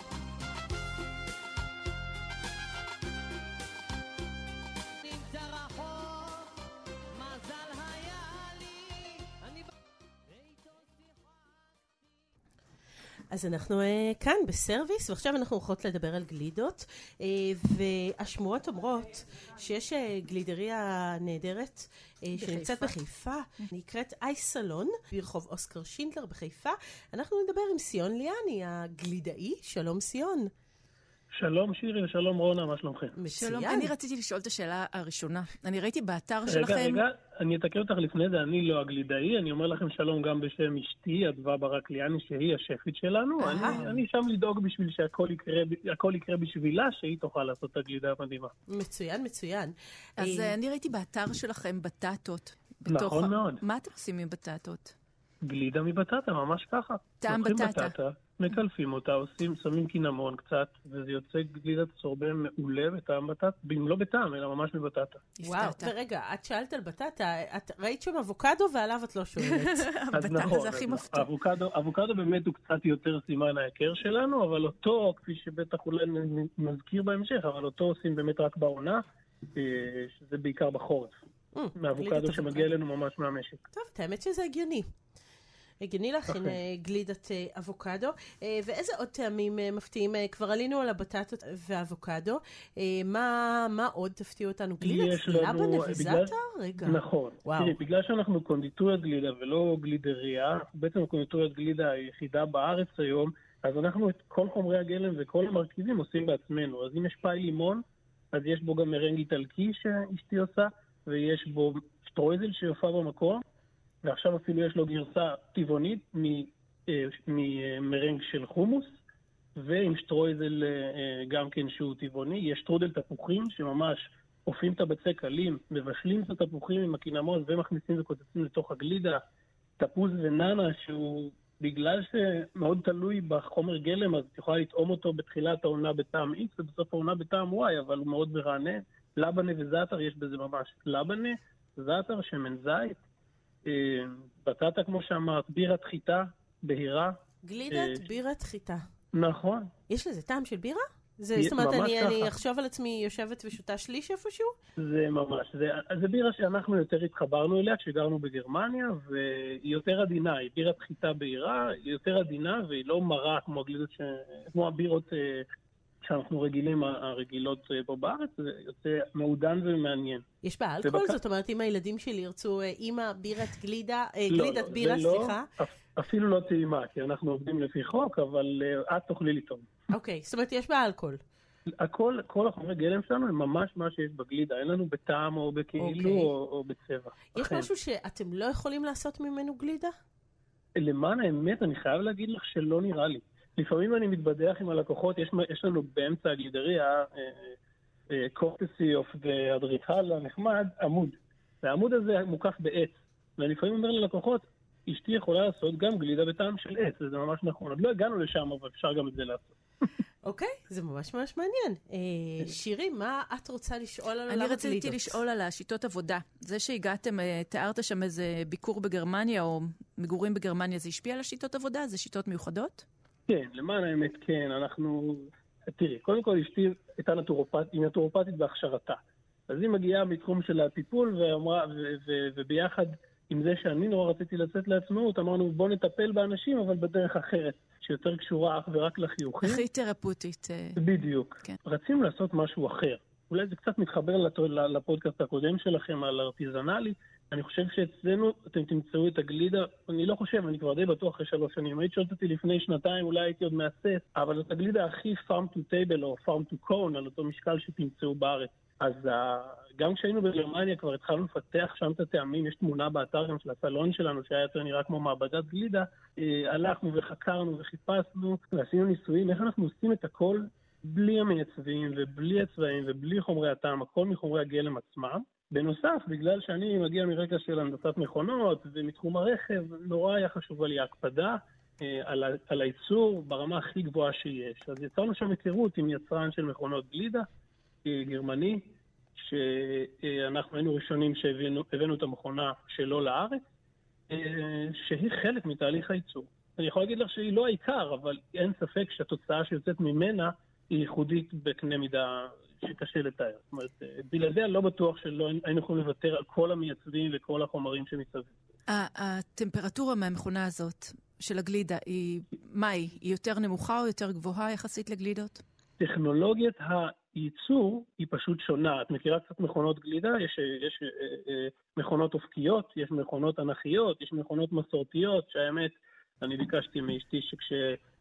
נמצא רחוק, מזל היה לי, אני ואיתו שיחקתי. אז אנחנו uh, כאן בסרוויס, ועכשיו אנחנו הולכות לדבר על גלידות, uh, והשמועות אומרות שיש uh, גלידריה נהדרת uh, שנמצאת בחיפה, נקראת אייסלון, ברחוב אוסקר שינדלר בחיפה. אנחנו נדבר עם סיון ליאני, הגלידאי. שלום סיון. שלום שירי ושלום רונה, מה שלומכם? שלום, אני רציתי לשאול את השאלה הראשונה. אני ראיתי באתר רגע, שלכם... רגע, רגע, אני אתקן אותך לפני זה, אני לא הגלידאי, אני אומר לכם שלום גם בשם אשתי, אדווה ברקליאני, שהיא השפית שלנו. אני, אני שם לדאוג בשביל שהכל יקרה, הכל יקרה בשבילה, שהיא תוכל לעשות את הגלידה המדהימה. מצוין, מצוין. אז אני ראיתי באתר שלכם בטטות. נכון מאוד. מה אתם עושים עם בטטות? גלידה מבטטה, ממש ככה. טעם בטטה. בטטה, מקלפים אותה, עושים, שמים קינמון קצת, וזה יוצא גלידת סורבן מעולה בטעם בטטה, לא בטעם, אלא ממש מבטטה. וואו, ורגע, את שאלת על בטטה, את ראית שם אבוקדו ועליו את לא שואלת. אז נכון, אבוקדו באמת הוא קצת יותר סימן ההיכר שלנו, אבל אותו, כפי שבטח אולי נזכיר בהמשך, אבל אותו עושים באמת רק בעונה, שזה בעיקר בחורף. מאבוקדו שמגיע אלינו ממש מהמשק. טוב, האמת שזה הגיוני. הגיוני להכין גלידת אבוקדו. ואיזה עוד טעמים מפתיעים? כבר עלינו על הבטטות ואבוקדו. מה עוד תפתיעו אותנו? גלידת לבן וזאטר? רגע. נכון. תראי, בגלל שאנחנו קונדיטוריית גלידה ולא גלידריה, בעצם קונדיטוריית גלידה היחידה בארץ היום, אז אנחנו את כל חומרי הגלם וכל המרכיבים עושים בעצמנו. אז אם יש פאי לימון, אז יש בו גם מרנג איטלקי שאשתי עושה, ויש בו שטרויזל שיופה במקור, ועכשיו אפילו יש לו גרסה טבעונית ממרנג של חומוס, ועם שטרויזל גם כן שהוא טבעוני. יש שטרודל תפוחים שממש אופים את הבצק קלים, מבשלים את התפוחים עם הקינמון ומכניסים וקוצצים לתוך הגלידה. תפוז וננה שהוא בגלל שמאוד תלוי בחומר גלם, אז את יכולה לטעום אותו בתחילת העונה בטעם X ובסוף העונה בטעם Y, אבל הוא מאוד מרענן. לבנה וזאטר, יש בזה ממש לבנה, זאטר, שמן זית, בטטה כמו שאמרת, בירת חיטה, בהירה. גלידת בירת חיטה. נכון. יש לזה טעם של בירה? זה, זאת אומרת, אני, אני אחשוב על עצמי יושבת ושותה שליש איפשהו? זה ממש. זה, זה בירה שאנחנו יותר התחברנו אליה כשגרנו בגרמניה, והיא יותר עדינה. היא בירת חיטה בהירה, היא יותר עדינה, והיא לא מרה כמו הגלידות, ש... כמו הבירות שאנחנו רגילים, הרגילות פה בארץ. זה יוצא מעודן ומעניין. יש בה אלכוהול? ובק... זאת אומרת, אם הילדים שלי ירצו אימא בירת גלידה, גלידת לא, בירה, סליחה? לא, אפילו לא טעימה, כי אנחנו עובדים לפי חוק, אבל את תוכלי לטעום. אוקיי, זאת אומרת, יש בה אלכוהול. הכל, כל החומרי גלם שלנו הם ממש מה שיש בגלידה, אין לנו בטעם או בכאילו okay. או, או בצבע. יש אחרי. משהו שאתם לא יכולים לעשות ממנו גלידה? למען האמת, אני חייב להגיד לך שלא נראה לי. לפעמים אני מתבדח עם הלקוחות, יש, יש לנו באמצע הגלידריה, קורטסי אוף ואדריכל הנחמד, עמוד. והעמוד הזה מוקף בעץ. ואני לפעמים אומר ללקוחות, אשתי יכולה לעשות גם גלידה בטעם של עץ, וזה ממש נכון. עוד לא הגענו לשם, אבל אפשר גם את זה לעשות. אוקיי, זה ממש ממש מעניין. שירי, מה את רוצה לשאול על הגלידות? אני רציתי לשאול על השיטות עבודה. זה שהגעתם, תיארת שם איזה ביקור בגרמניה, או מגורים בגרמניה, זה השפיע על השיטות עבודה? זה שיטות מיוחדות? כן, למען האמת כן. אנחנו, תראי, קודם כל אשתי הייתה נטורופטית, היא נטורופטית בהכשרתה. אז היא מגיעה מתחום של הטיפול, ואמרה, וביחד עם זה שאני נורא רציתי לצאת לעצמאות, אמרנו בוא נטפל באנשים, אבל בדרך אחרת, שיותר קשורה אך ורק לחיוכים. הכי תרפותית. בדיוק. כן. רצינו לעשות משהו אחר. אולי זה קצת מתחבר לפודקאסט הקודם שלכם על ארטיזנלי. אני חושב שאצלנו אתם תמצאו את הגלידה, אני לא חושב, אני כבר די בטוח אחרי שלוש שנים. הייתי שואלת אותי לפני שנתיים, אולי הייתי עוד מעשת, אבל זאת הגלידה הכי farm to table או farm to cone, על אותו משקל שתמצאו בארץ. אז גם כשהיינו בגרמניה כבר התחלנו לפתח שם את הטעמים, יש תמונה באתר גם של הסלון שלנו שהיה יותר נראה כמו מעבדת גלידה, הלכנו וחקרנו וחיפשנו ועשינו ניסויים, איך אנחנו עושים את הכל בלי המייצבים ובלי הצבעים ובלי חומרי הטעם, הכל מחומרי הגלם עצמם. בנוסף, בגלל שאני מגיע מרקע של הנדסת מכונות ומתחום הרכב, נורא היה חשובה לי ההקפדה על, על הייצור ברמה הכי גבוהה שיש. אז יצרנו שם היכרות עם יצרן של מכונות גלידה, גרמני, שאנחנו היינו ראשונים שהבאנו את המכונה שלו לארץ, שהיא חלק מתהליך הייצור. אני יכול להגיד לך שהיא לא העיקר, אבל אין ספק שהתוצאה שיוצאת ממנה היא ייחודית בקנה מידה שקשה לתאר. זאת אומרת, בלעדיה לא בטוח שלא היינו יכולים לוותר על כל המייצבים וכל החומרים שמסביב. הטמפרטורה מהמכונה הזאת של הגלידה, היא, מה היא? היא יותר נמוכה או יותר גבוהה יחסית לגלידות? טכנולוגיית הייצור היא פשוט שונה. את מכירה קצת מכונות גלידה? יש, יש אה, מכונות אופקיות, יש מכונות אנכיות, יש מכונות מסורתיות, שהאמת, אני ביקשתי מאשתי שכש...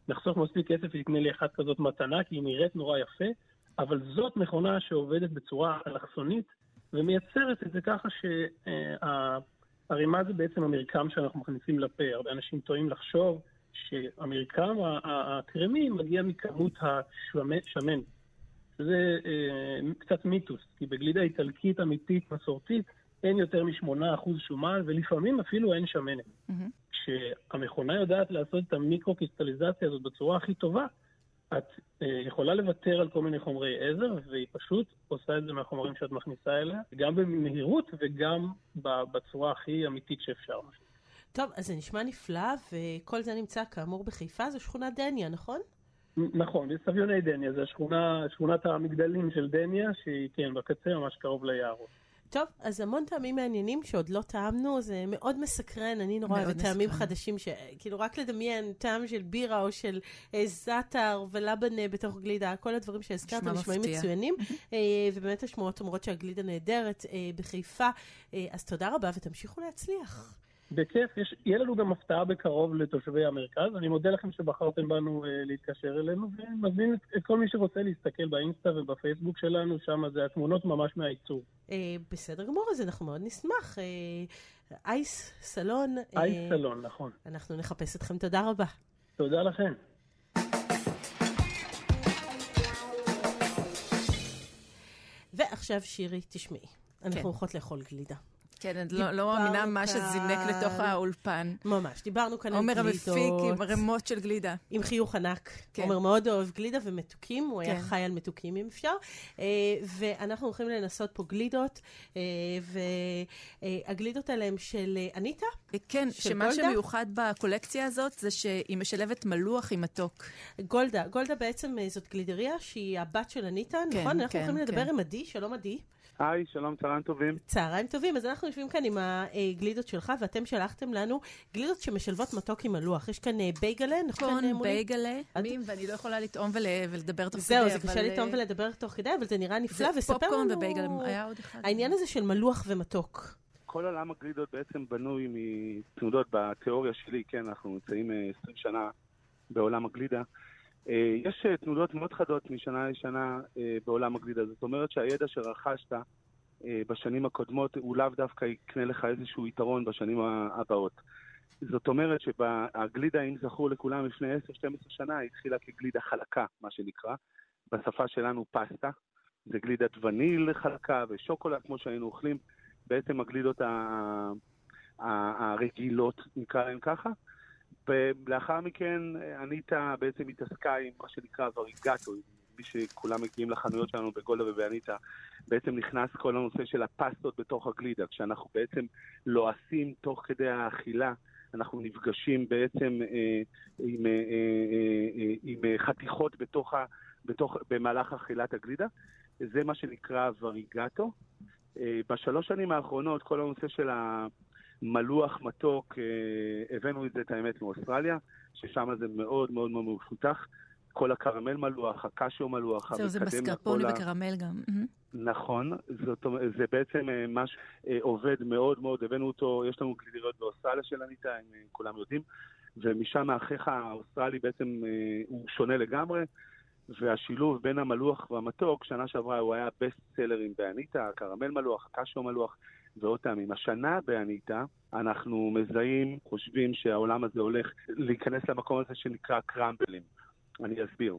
נחסוך מספיק כסף ותקנה לי אחת כזאת מתנה, כי היא נראית נורא יפה, אבל זאת מכונה שעובדת בצורה אלכסונית, ומייצרת את זה ככה שהרימה זה בעצם המרקם שאנחנו מכניסים לפה. הרבה אנשים טועים לחשוב שהמרקם הקרמי מגיע מכמות השמן. זה אה, קצת מיתוס, כי בגלידה איטלקית אמיתית מסורתית אין יותר משמונה אחוז שומן, ולפעמים אפילו אין שמנת. Mm-hmm. כשהמכונה יודעת לעשות את המיקרו-קריסטליזציה הזאת בצורה הכי טובה, את אה, יכולה לוותר על כל מיני חומרי עזר, והיא פשוט עושה את זה מהחומרים שאת מכניסה אליה, גם במהירות וגם בצורה הכי אמיתית שאפשר. טוב, אז זה נשמע נפלא, וכל זה נמצא כאמור בחיפה, זו שכונת דניה, נכון? נכון, זה סביוני דניה, זה השכונה, שכונת המגדלים של דניה, שהיא כן, בקצה ממש קרוב ליערות. טוב, אז המון טעמים מעניינים שעוד לא טעמנו, זה מאוד מסקרן, אני נורא אוהבת טעמים חדשים, כאילו רק לדמיין טעם של בירה או של זאטר ולבנה בתוך גלידה, כל הדברים שהזכרת נשמעים מצוינים, ובאמת השמועות אומרות שהגלידה נהדרת בחיפה, אז תודה רבה ותמשיכו להצליח. בכיף, יש, יהיה לנו גם הפתעה בקרוב לתושבי המרכז. אני מודה לכם שבחרתם בנו אה, להתקשר אלינו, ומזמין את, את כל מי שרוצה להסתכל באינסטה ובפייסבוק שלנו, שם זה התמונות ממש מהעיצוב. אה, בסדר גמור, אז אנחנו מאוד נשמח. אה, אייס סלון. אייס אה, סלון, נכון. אנחנו נחפש אתכם, תודה רבה. תודה לכם. ועכשיו שירי, תשמעי. אנחנו כן. הולכות לאכול גלידה. כן, אני לא, לא מאמינה מה שזינק לתוך האולפן. ממש, דיברנו כאן על עומר גלידות. עומר המפיק עם רמות של גלידה. עם חיוך ענק. כן. עומר מאוד אוהב גלידה ומתוקים, הוא כן. היה חי על מתוקים אם אפשר. ואנחנו הולכים לנסות פה גלידות, והגלידות האלה הם של אניטה. כן, שמה שמיוחד בקולקציה הזאת זה שהיא משלבת מלוח עם מתוק. גולדה, גולדה בעצם זאת גלידריה שהיא הבת של אניטה, כן, נכון? אנחנו כן, הולכים לדבר כן. עם עדי, שלום עדי. היי, שלום, צהריים טובים. צהריים טובים, אז אנחנו יושבים כאן עם הגלידות שלך, ואתם שלחתם לנו גלידות שמשלבות מתוק עם הלוח. יש כאן בייגלה, נכון? בייגלה, מים, ואני לא יכולה לטעום ולדבר תוך כדי. זהו, זה קשה לטעום ולדבר תוך כדי, אבל זה נראה נפלא, וספר לנו... פופקורן ובייגלה, היה עוד אחד. העניין הזה של מלוח ומתוק. כל עולם הגלידות בעצם בנוי מתנודות בתיאוריה שלי, כן, אנחנו נמצאים עשרים שנה בעולם הגלידה. יש תנודות מאוד חדות משנה לשנה בעולם הגלידה. זאת אומרת שהידע שרכשת בשנים הקודמות הוא לאו דווקא יקנה לך איזשהו יתרון בשנים הבאות. זאת אומרת שהגלידה, אם זכור לכולם לפני עשר שתים עשרה שנה, התחילה כגלידה חלקה, מה שנקרא. בשפה שלנו פסטה. זה גלידת וניל חלקה ושוקולד, כמו שהיינו אוכלים. בעצם הגלידות הרגילות, נקרא להם ככה. ולאחר מכן, אניטה בעצם התעסקה עם מה שנקרא וריגטו, מי שכולם מגיעים לחנויות שלנו בגולדה ובאניטה, בעצם נכנס כל הנושא של הפסטות בתוך הגלידה, כשאנחנו בעצם לועסים תוך כדי האכילה, אנחנו נפגשים בעצם אה, עם, אה, אה, עם חתיכות בתוך, בתוך, במהלך אכילת הגלידה, זה מה שנקרא וריגטו. אה, בשלוש שנים האחרונות, כל הנושא של ה... מלוח מתוק, הבאנו את זה את האמת מאוסטרליה, ששם זה מאוד מאוד מאוד מפותח. כל הקרמל מלוח, הקשיו מלוח. זהו, זה בסקרפוני וקרמל גם. נכון, זאת, זה בעצם מה שעובד מאוד מאוד, הבאנו אותו, יש לנו גלידריות באוסטרליה של אניטה, אם כולם יודעים, ומשם האחיך האוסטרלי בעצם הוא שונה לגמרי, והשילוב בין המלוח והמתוק, שנה שעברה הוא היה בסט סלרים באניטה, הקרמל מלוח, הקשיו מלוח, ועוד טעמים. השנה באניטה אנחנו מזהים, חושבים שהעולם הזה הולך להיכנס למקום הזה שנקרא קרמבלים. אני אסביר.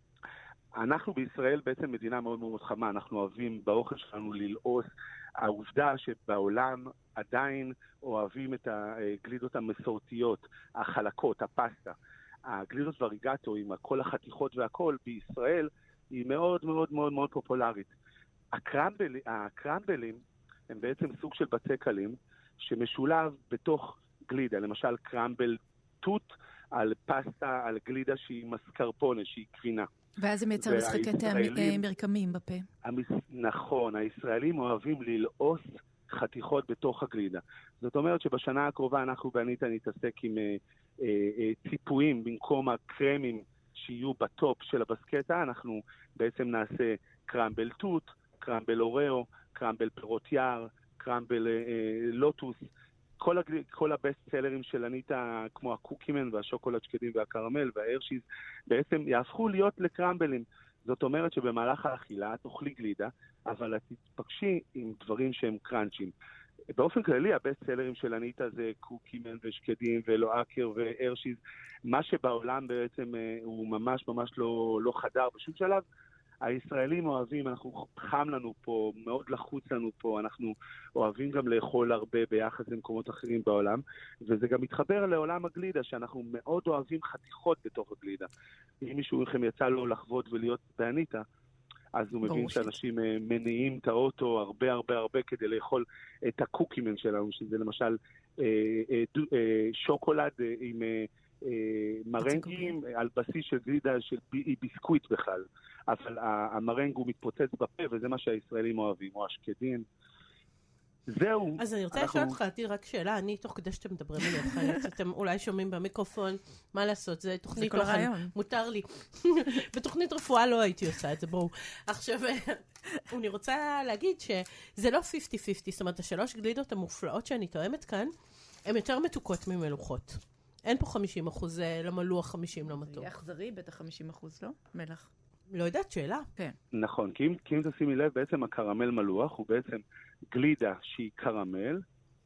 אנחנו בישראל בעצם מדינה מאוד מאוד חמה, אנחנו אוהבים באוכל שלנו ללעוס. העובדה שבעולם עדיין אוהבים את הגלידות המסורתיות, החלקות, הפסטה. הגלידות וריגטו עם כל החתיכות והכל בישראל היא מאוד מאוד מאוד מאוד פופולרית. הקרמבל, הקרמבלים הם בעצם סוג של בצקלים שמשולב בתוך גלידה, למשל קרמבל תות על פסטה, על גלידה שהיא מסקרפונה, שהיא קרינה. ואז הם יצר משחקי מרקמים בפה. המס... נכון, הישראלים אוהבים ללעוס חתיכות בתוך הגלידה. זאת אומרת שבשנה הקרובה אנחנו באניטה נתעסק עם אה, אה, אה, ציפויים במקום הקרמים שיהיו בטופ של הבסקטה, אנחנו בעצם נעשה קרמבל תות, קרמבל אוראו, קרמבל פירות יער, קרמבל אה, לוטוס, כל, הגל... כל הבסט סלרים של אניטה, כמו הקוקימן והשוקולד שקדים והקרמל וההרשיז, בעצם יהפכו להיות לקרמבלים. זאת אומרת שבמהלך האכילה תאכלי גלידה, אבל את תתפגשי עם דברים שהם קראנצ'ים. באופן כללי, הבסט סלרים של אניטה זה קוקימן ושקדים ולואקר והרשיז, מה שבעולם בעצם הוא ממש ממש לא, לא חדר בשום שלב. הישראלים אוהבים, אנחנו חם לנו פה, מאוד לחוץ לנו פה, אנחנו אוהבים גם לאכול הרבה ביחס למקומות אחרים בעולם, וזה גם מתחבר לעולם הגלידה, שאנחנו מאוד אוהבים חתיכות בתוך הגלידה. אם מישהו מכם יצא לו לחוות ולהיות באניטה, אז הוא מבין שאנשים מניעים את האוטו הרבה הרבה הרבה כדי לאכול את הקוקימן שלנו, שזה למשל אה, אה, אה, שוקולד אה, עם... אה, מרנגים על בסיס של גלידה של ביסקוויט בכלל, אבל המרנג הוא מתפוצץ בפה וזה מה שהישראלים אוהבים, או השקדים. זהו. אז אני רוצה לשאול אותך, תראי רק שאלה, אני תוך כדי שאתם מדברים על יוחנית, אתם אולי שומעים במיקרופון, מה לעשות, זה תוכנית אוכל, מותר לי. בתוכנית רפואה לא הייתי עושה את זה, בואו. עכשיו, אני רוצה להגיד שזה לא חמישים חמישים, זאת אומרת, השלוש גלידות המופלאות שאני טועמת כאן, הן יותר מתוקות ממלוכות. אין פה חמישים אחוז למלוח, חמישים למתוק. זה יהיה אכזרי, בטח חמישים אחוז, לא? מלח. לא יודעת, שאלה. כן. נכון, כי אם, כי אם תשימי לב, בעצם הקרמל מלוח הוא בעצם גלידה שהיא קרמל,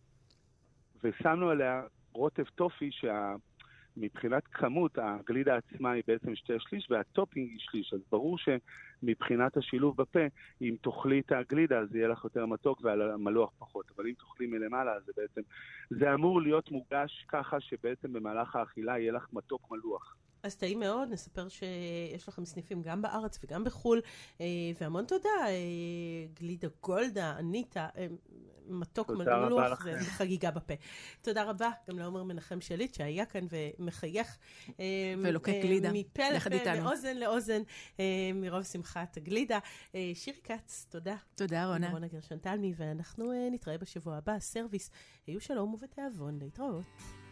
ושמנו עליה רוטב טופי שמבחינת כמות, הגלידה עצמה היא בעצם שתי שליש, והטופינג היא שליש. אז ברור שמבחינת השילוב בפה, אם תאכלי את הגלידה, אז יהיה לך יותר מתוק ועל המלוח פחות. אבל אם תאכלי מלמעלה, זה בעצם, זה אמור להיות מוגש ככה שבעצם במהלך האכילה יהיה לך מתוק מלוח. אז טעים מאוד, נספר שיש לכם סניפים גם בארץ וגם בחול, והמון תודה, גלידה גולדה, אניטה, מתוק מלוח וחגיגה בפה. תודה רבה גם לעומר מנחם שליט שהיה כאן ומחייך ולוקק גלידה, מפה לפה, מאוזן לאוזן, מרוב שמחת הגלידה. שירי קץ, תודה. תודה רונה. רונה גרשון תלמי, ואנחנו נתראה בשבוע הבא, סרוויס, היו שלום ובתיאבון, להתראות.